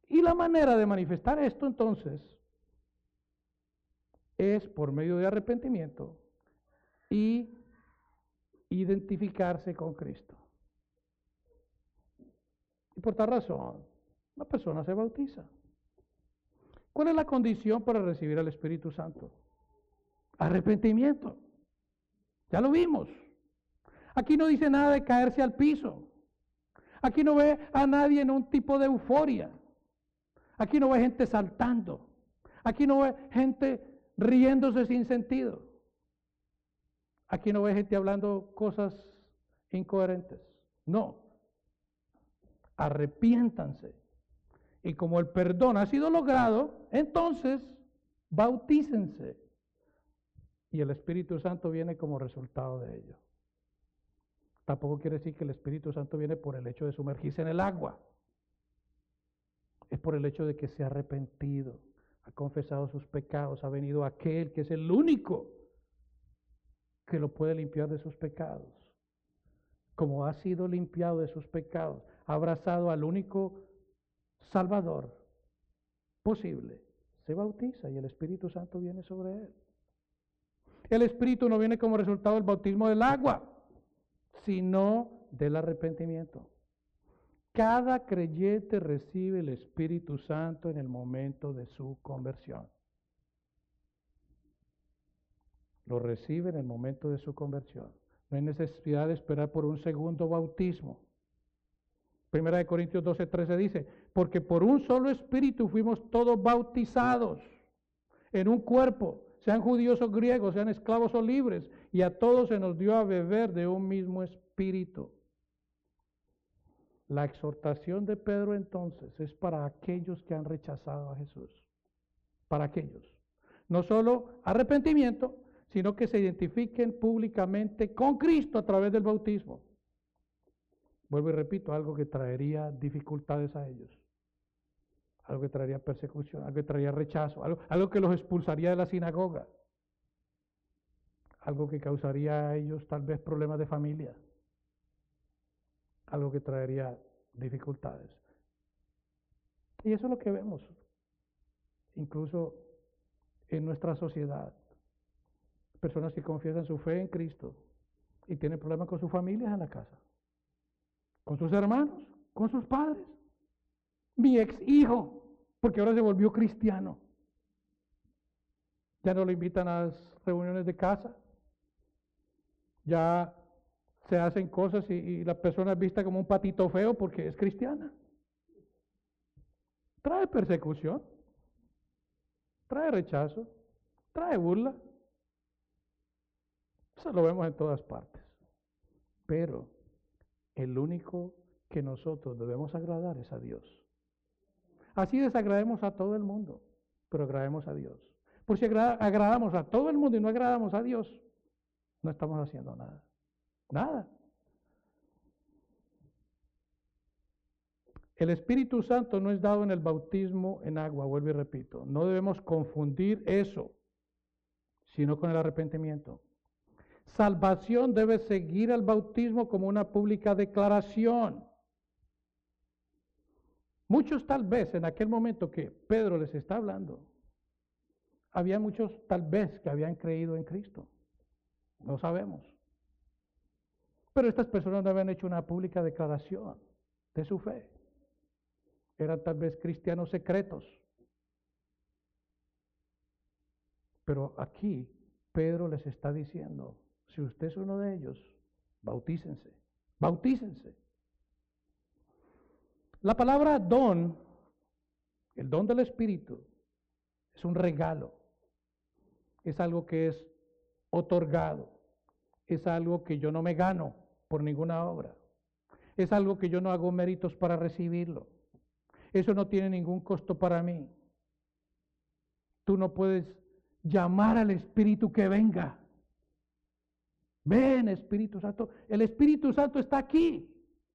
Y la manera de manifestar esto entonces es por medio de arrepentimiento y identificarse con Cristo. Y por tal razón, la persona se bautiza. ¿Cuál es la condición para recibir al Espíritu Santo? Arrepentimiento. Ya lo vimos. Aquí no dice nada de caerse al piso. Aquí no ve a nadie en un tipo de euforia. Aquí no ve gente saltando. Aquí no ve gente riéndose sin sentido. Aquí no ve gente hablando cosas incoherentes. No. Arrepiéntanse. Y como el perdón ha sido logrado, entonces bautícense. Y el Espíritu Santo viene como resultado de ello. Tampoco quiere decir que el Espíritu Santo viene por el hecho de sumergirse en el agua. Es por el hecho de que se ha arrepentido, ha confesado sus pecados, ha venido aquel que es el único que lo puede limpiar de sus pecados. Como ha sido limpiado de sus pecados, ha abrazado al único Salvador posible, se bautiza y el Espíritu Santo viene sobre él. El Espíritu no viene como resultado del bautismo del agua, sino del arrepentimiento. Cada creyente recibe el Espíritu Santo en el momento de su conversión. Lo recibe en el momento de su conversión. No hay necesidad de esperar por un segundo bautismo. Primera de Corintios 12:13 dice, porque por un solo Espíritu fuimos todos bautizados en un cuerpo, sean judíos o griegos, sean esclavos o libres, y a todos se nos dio a beber de un mismo Espíritu. La exhortación de Pedro entonces es para aquellos que han rechazado a Jesús, para aquellos. No solo arrepentimiento, sino que se identifiquen públicamente con Cristo a través del bautismo. Vuelvo y repito, algo que traería dificultades a ellos, algo que traería persecución, algo que traería rechazo, algo que los expulsaría de la sinagoga, algo que causaría a ellos tal vez problemas de familia, algo que traería dificultades. Y eso es lo que vemos, incluso en nuestra sociedad. Personas que confiesan su fe en Cristo y tienen problemas con sus familias en la casa, con sus hermanos, con sus padres. Mi ex hijo, porque ahora se volvió cristiano. Ya no lo invitan a las reuniones de casa. Ya se hacen cosas y la persona es vista como un patito feo porque es cristiana. Trae persecución, trae rechazo, trae burla. Eso lo vemos en todas partes. Pero el único que nosotros debemos agradar es a Dios. Así desagrademos a todo el mundo, pero agrademos a Dios. Por si agradamos a todo el mundo y no agradamos a Dios, no estamos haciendo nada. Nada. El Espíritu Santo no es dado en el bautismo en agua, vuelvo y repito. No debemos confundir eso, sino con el arrepentimiento. Salvación debe seguir al bautismo como una pública declaración. Muchos tal vez en aquel momento que Pedro les está hablando, había muchos tal vez que habían creído en Cristo. No sabemos. Pero estas personas no habían hecho una pública declaración de su fe. Eran tal vez cristianos secretos. Pero aquí Pedro les está diciendo, si usted es uno de ellos, bautícense, bautícense. La palabra don, el don del Espíritu, es un regalo, es algo que es otorgado, es algo que yo no me gano por ninguna obra, es algo que yo no hago méritos para recibirlo, eso no tiene ningún costo para mí. Tú no puedes llamar al Espíritu que venga. Ven, Espíritu Santo. El Espíritu Santo está aquí.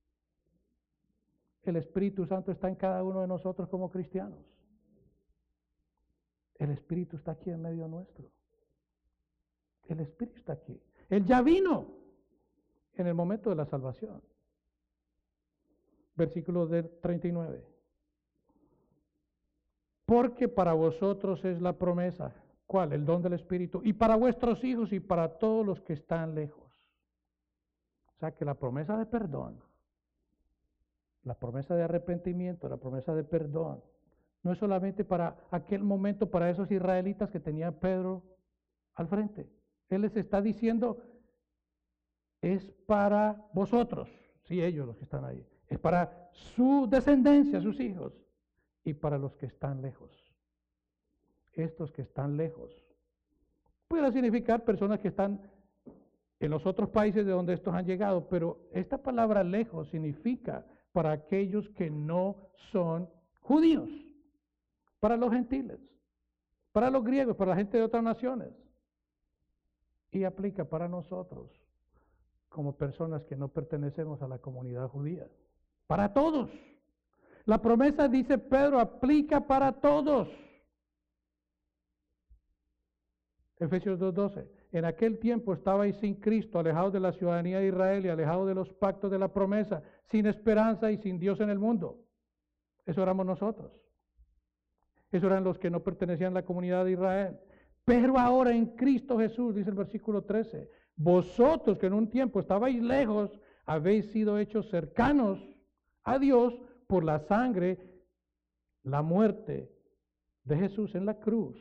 El Espíritu Santo está en cada uno de nosotros como cristianos. El Espíritu está aquí en medio nuestro. El Espíritu está aquí. Él ya vino en el momento de la salvación. Versículo 39. porque para vosotros es la promesa. ¿Cuál? El don del Espíritu. Y para vuestros hijos y para todos los que están lejos. O sea que la promesa de perdón, la promesa de arrepentimiento, la promesa de perdón, no es solamente para aquel momento, para esos israelitas que tenía Pedro al frente. Él les está diciendo, es para vosotros, sí, ellos los que están ahí. Es para su descendencia, sus hijos, y para los que están lejos. Estos que están lejos. Puede significar personas que están en los otros países de donde estos han llegado, pero esta palabra lejos significa para aquellos que no son judíos, para los gentiles, para los griegos, para la gente de otras naciones. Y aplica para nosotros, como personas que no pertenecemos a la comunidad judía. Para todos. La promesa, dice Pedro, aplica para todos. Efesios 2:12. En aquel tiempo estabais sin Cristo, alejados de la ciudadanía de Israel y alejados de los pactos de la promesa, sin esperanza y sin Dios en el mundo. Eso éramos nosotros. Eso eran los que no pertenecían a la comunidad de Israel. Pero ahora en Cristo Jesús, dice el versículo 13, vosotros que en un tiempo estabais lejos, habéis sido hechos cercanos a Dios por la sangre, la muerte de Jesús en la cruz.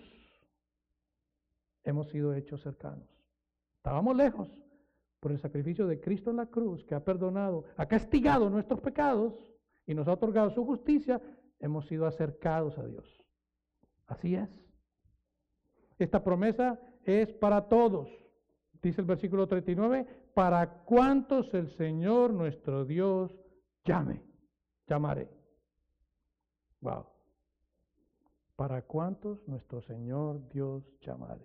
Hemos sido hechos cercanos. Estábamos lejos por el sacrificio de Cristo en la cruz, que ha perdonado, ha castigado nuestros pecados y nos ha otorgado su justicia. Hemos sido acercados a Dios. Así es. Esta promesa es para todos. Dice el versículo 39, para cuantos el Señor nuestro Dios llamaré. Wow. Para cuantos nuestro Señor Dios llamaré.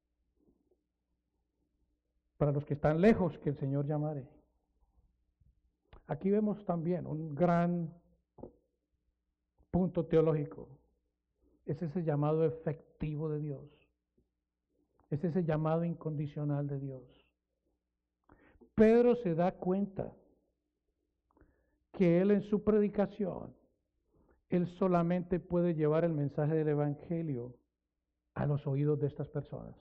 Para los que están lejos, que el Señor llamaré. Aquí vemos también un gran punto teológico. Es ese llamado efectivo de Dios. Es ese llamado incondicional de Dios. Pedro se da cuenta que él en su predicación, él solamente puede llevar el mensaje del Evangelio a los oídos de estas personas.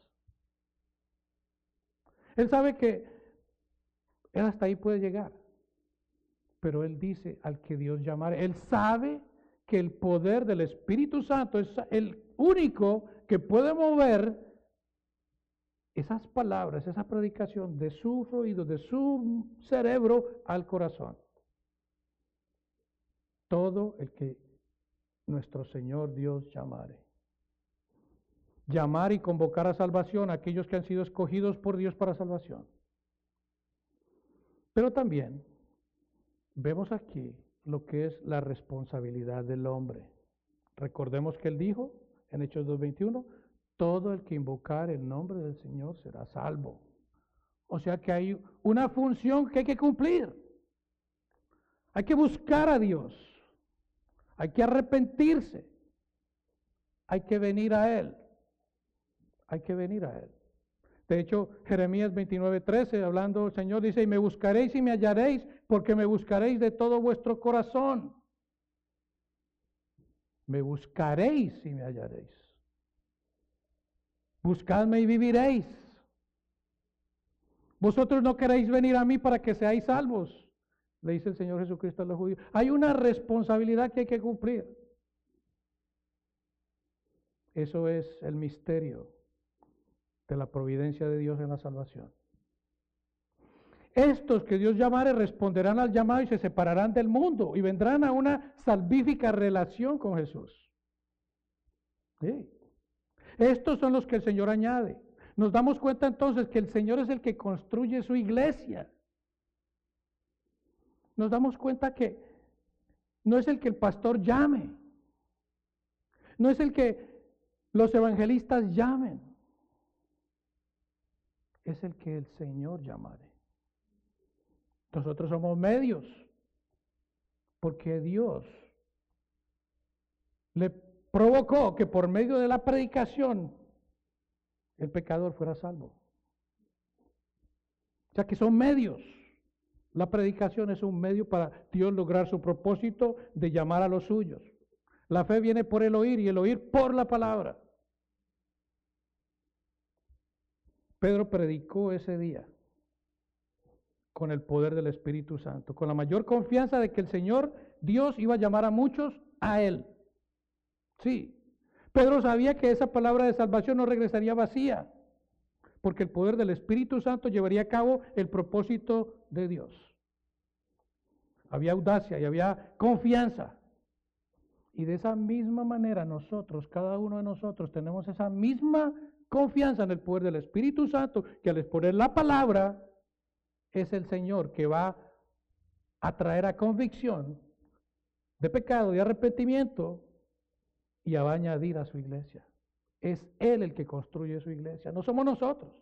Él sabe que él hasta ahí puede llegar, pero él dice al que Dios llamare. Él sabe que el poder del Espíritu Santo es el único que puede mover esas palabras, esa predicación de sus oídos, de su cerebro al corazón. Todo el que nuestro Señor Dios llamare. Llamar y convocar a salvación a aquellos que han sido escogidos por Dios para salvación. Pero también vemos aquí lo que es la responsabilidad del hombre. Recordemos que él dijo en Hechos 2:21, todo el que invocar el nombre del Señor será salvo. O sea que hay una función que hay que cumplir. Hay que buscar a Dios. Hay que arrepentirse. Hay que venir a Él. Hay que venir a Él. De hecho, Jeremías 29:13, hablando el Señor, dice, y me buscaréis y me hallaréis, porque me buscaréis de todo vuestro corazón. Me buscaréis y me hallaréis. Buscadme y viviréis. Vosotros no queréis venir a mí para que seáis salvos, le dice el Señor Jesucristo a los judíos. Hay una responsabilidad que hay que cumplir. Eso es el misterio de la providencia de Dios en la salvación. Estos que Dios llamare responderán al llamado y se separarán del mundo y vendrán a una salvífica relación con Jesús. ¿Sí? Estos son los que el Señor añade. Nos damos cuenta entonces que el Señor es el que construye su iglesia. Nos damos cuenta que no es el que el pastor llame. No es el que los evangelistas llamen. Es el que el Señor llamare. Nosotros somos medios, porque Dios le provocó que por medio de la predicación el pecador fuera salvo. O sea que son medios. La predicación es un medio para Dios lograr su propósito de llamar a los suyos. La fe viene por el oír y el oír por la palabra. Pedro predicó ese día con el poder del Espíritu Santo, con la mayor confianza de que el Señor Dios iba a llamar a muchos a Él. Sí, Pedro sabía que esa palabra de salvación no regresaría vacía, porque el poder del Espíritu Santo llevaría a cabo el propósito de Dios. Había audacia y había confianza. Y de esa misma manera nosotros, cada uno de nosotros, tenemos esa misma confianza en el poder del Espíritu Santo, que al exponer la palabra, es el Señor que va a traer a convicción de pecado y arrepentimiento y va a añadir a su iglesia. Es Él el que construye su iglesia, no somos nosotros.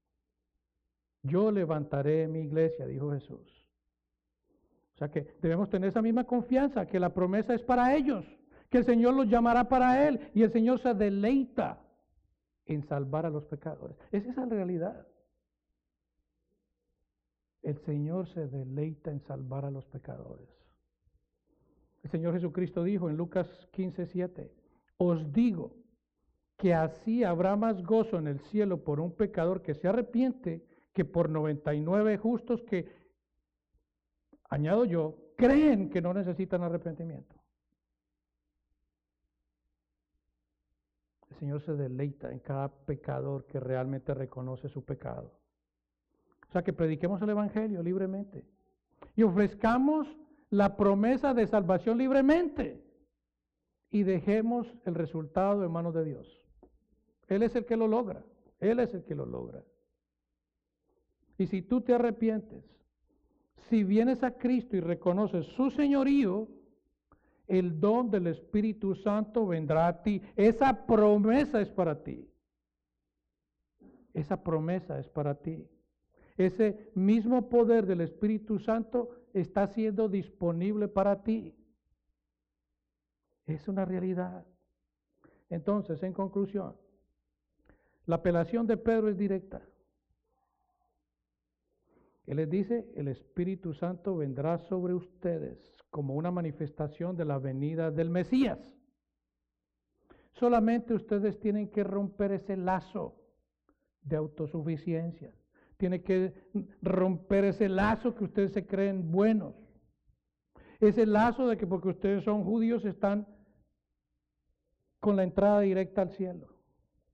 Yo levantaré mi iglesia, dijo Jesús. O sea que debemos tener esa misma confianza, que la promesa es para ellos, que el Señor los llamará para Él y el Señor se deleita en salvar a los pecadores. Esa es la realidad. El Señor se deleita en salvar a los pecadores. El Señor Jesucristo dijo en Lucas 15:7, os digo que así habrá más gozo en el cielo por un pecador que se arrepiente que por 99 justos que, añado yo, creen que no necesitan arrepentimiento. El Señor se deleita en cada pecador que realmente reconoce su pecado. O sea, que prediquemos el Evangelio libremente y ofrezcamos la promesa de salvación libremente y dejemos el resultado en manos de Dios. Él es el que lo logra. Él es el que lo logra. Y si tú te arrepientes, si vienes a Cristo y reconoces su señorío, el don del Espíritu Santo vendrá a ti. Esa promesa es para ti. Esa promesa es para ti. Ese mismo poder del Espíritu Santo está siendo disponible para ti. Es una realidad. Entonces, en conclusión, la apelación de Pedro es directa. Él les dice, el Espíritu Santo vendrá sobre ustedes como una manifestación de la venida del Mesías. Solamente ustedes tienen que romper ese lazo de autosuficiencia. Tienen que romper ese lazo que ustedes se creen buenos. Ese lazo de que porque ustedes son judíos están con la entrada directa al cielo.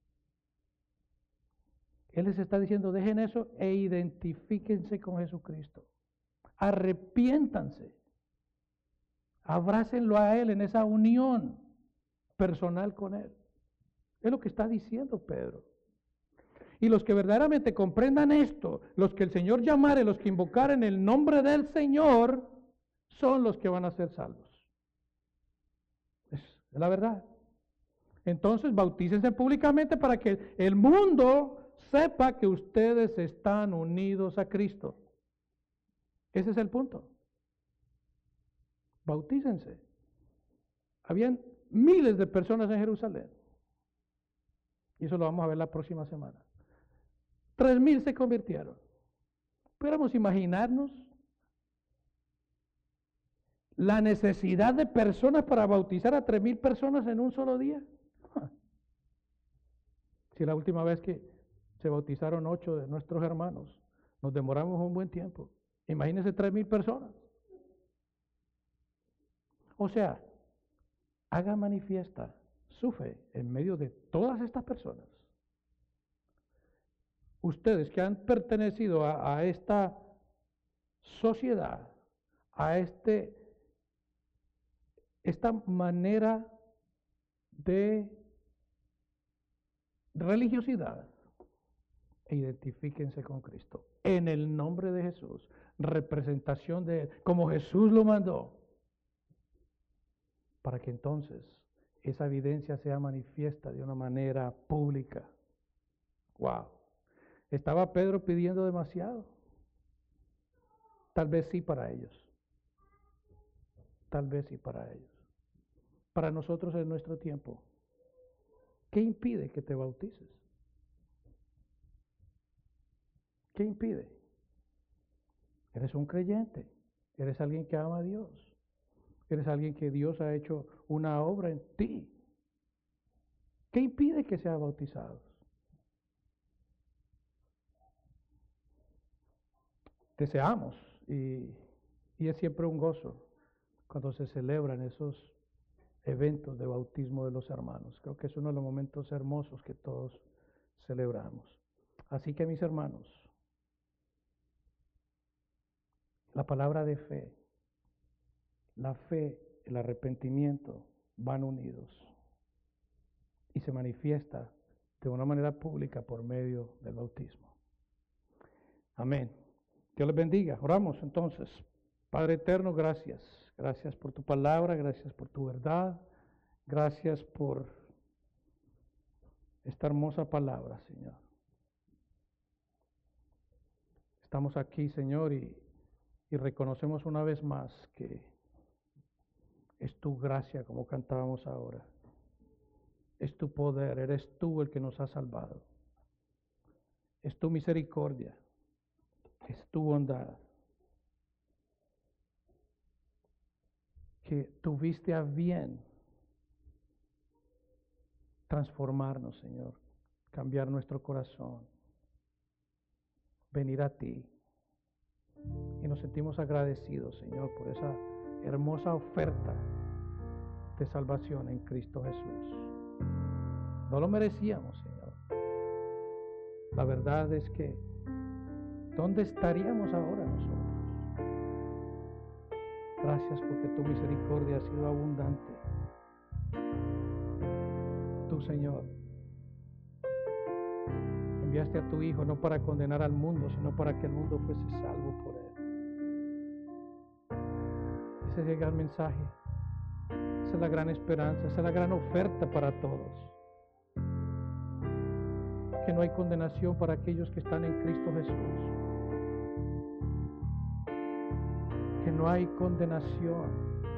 Él les está diciendo, dejen eso e identifíquense con Jesucristo. Arrepiéntanse. Abrácenlo a Él en esa unión personal con Él. Es lo que está diciendo Pedro. Y los que verdaderamente comprendan esto, los que el Señor llamare, los que invocaren el nombre del Señor, son los que van a ser salvos. Es la verdad. Entonces, bautícense públicamente para que el mundo sepa que ustedes están unidos a Cristo. Ese es el punto. Bautícense. Habían miles de personas en Jerusalén. Y eso lo vamos a ver la próxima semana. 3,000 se convirtieron. ¿Pudiéramos imaginarnos la necesidad de personas para bautizar a 3,000 personas en un solo día? Si la última vez que se bautizaron 8 de nuestros hermanos, nos demoramos un buen tiempo. Imagínense 3,000 personas. O sea, haga manifiesta su fe en medio de todas estas personas. Ustedes que han pertenecido a esta sociedad, a esta manera de religiosidad, identifíquense con Cristo. En el nombre de Jesús, representación de Él, como Jesús lo mandó, para que entonces esa evidencia sea manifiesta de una manera pública. ¡Wow! ¿Estaba Pedro pidiendo demasiado? Tal vez sí para ellos. Tal vez sí para ellos. Para nosotros en nuestro tiempo, ¿qué impide que te bautices? ¿Qué impide? Eres un creyente, eres alguien que ama a Dios. Eres alguien que Dios ha hecho una obra en ti. ¿Qué impide que seas bautizado? Deseamos y es siempre un gozo cuando se celebran esos eventos de bautismo de los hermanos. Creo que es uno de los momentos hermosos que todos celebramos. Así que, mis hermanos, la palabra de fe, la fe, el arrepentimiento van unidos y se manifiesta de una manera pública por medio del bautismo. Amén. Dios les bendiga. Oramos entonces. Padre eterno, gracias. Gracias por tu palabra, gracias por tu verdad, gracias por esta hermosa palabra, Señor. Estamos aquí, Señor, y reconocemos una vez más que es tu gracia, como cantábamos ahora. Es tu poder, eres tú el que nos ha salvado. Es tu misericordia, es tu bondad. Que tuviste a bien transformarnos, Señor, cambiar nuestro corazón, venir a ti. Y nos sentimos agradecidos, Señor, por esa hermosa oferta de salvación en Cristo Jesús. No lo merecíamos, Señor. La verdad es que, ¿dónde estaríamos ahora nosotros? Gracias porque tu misericordia ha sido abundante. Tú, Señor, enviaste a tu Hijo no para condenar al mundo, sino para que el mundo fuese salvo por Él. Ese es el gran mensaje. Esa es la gran esperanza, esa es la gran oferta para todos. Que no hay condenación para aquellos que están en Cristo Jesús. Que no hay condenación,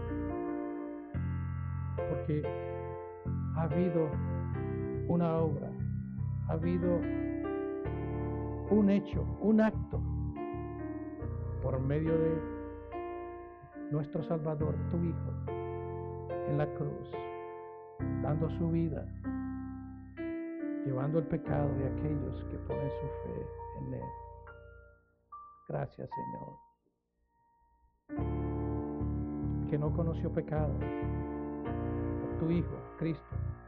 porque ha habido una obra, ha habido un hecho, un acto, por medio de nuestro Salvador, tu Hijo, en la cruz, dando su vida, llevando el pecado de aquellos que ponen su fe en Él. Gracias, Señor. Que no conoció pecado, por tu Hijo, Cristo.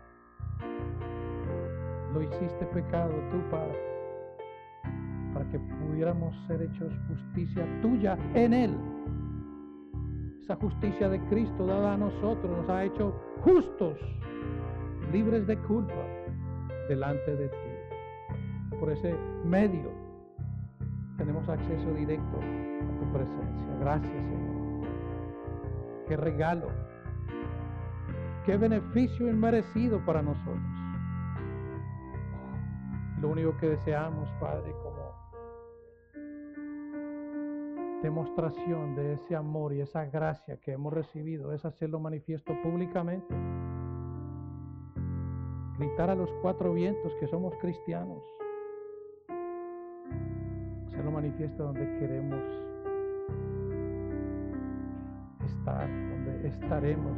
Lo hiciste pecado tú, Padre, para que pudiéramos ser hechos justicia tuya en Él. Esa justicia de Cristo dada a nosotros nos ha hecho justos, libres de culpa, delante de ti. Por ese medio tenemos acceso directo a tu presencia. Gracias, Señor. Qué regalo, qué beneficio inmerecido para nosotros. Lo único que deseamos, Padre, como demostración de ese amor y esa gracia que hemos recibido, es hacerlo manifiesto públicamente. Gritar a los cuatro vientos que somos cristianos. Hacerlo manifiesto donde queremos estar, donde estaremos,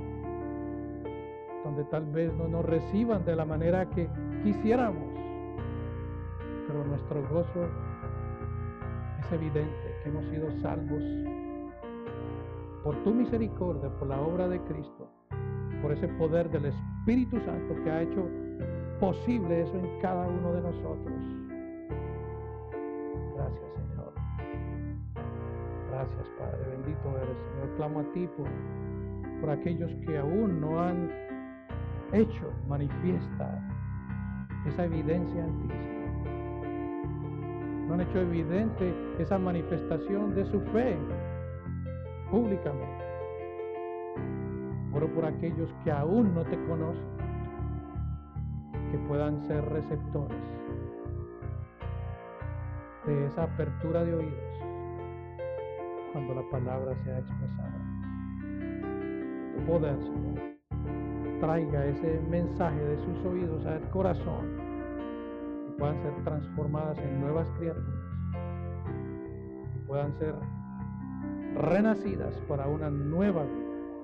donde tal vez no nos reciban de la manera que quisiéramos, pero nuestro gozo es evidente, que hemos sido salvos por tu misericordia, por la obra de Cristo, por ese poder del Espíritu Santo que ha hecho posible eso en cada uno de nosotros. Gracias, Señor. Gracias, Padre. Bendito eres, Señor. Clamo a ti por aquellos que aún no han hecho manifiesta esa evidencia en ti, Señor. No han hecho evidente esa manifestación de su fe públicamente. Oro por aquellos que aún no te conocen, que puedan ser receptores de esa apertura de oídos cuando la palabra sea expresada. Tu poder, Señor, traiga ese mensaje de sus oídos al corazón y puedan ser transformadas en nuevas criaturas y puedan ser renacidas para una nueva vida.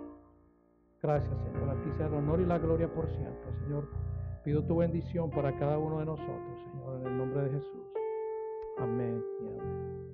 Gracias, Señor. A ti sea el honor y la gloria por siempre, Señor. Pido tu bendición para cada uno de nosotros, Señor, en el nombre de Jesús. Amén y amén.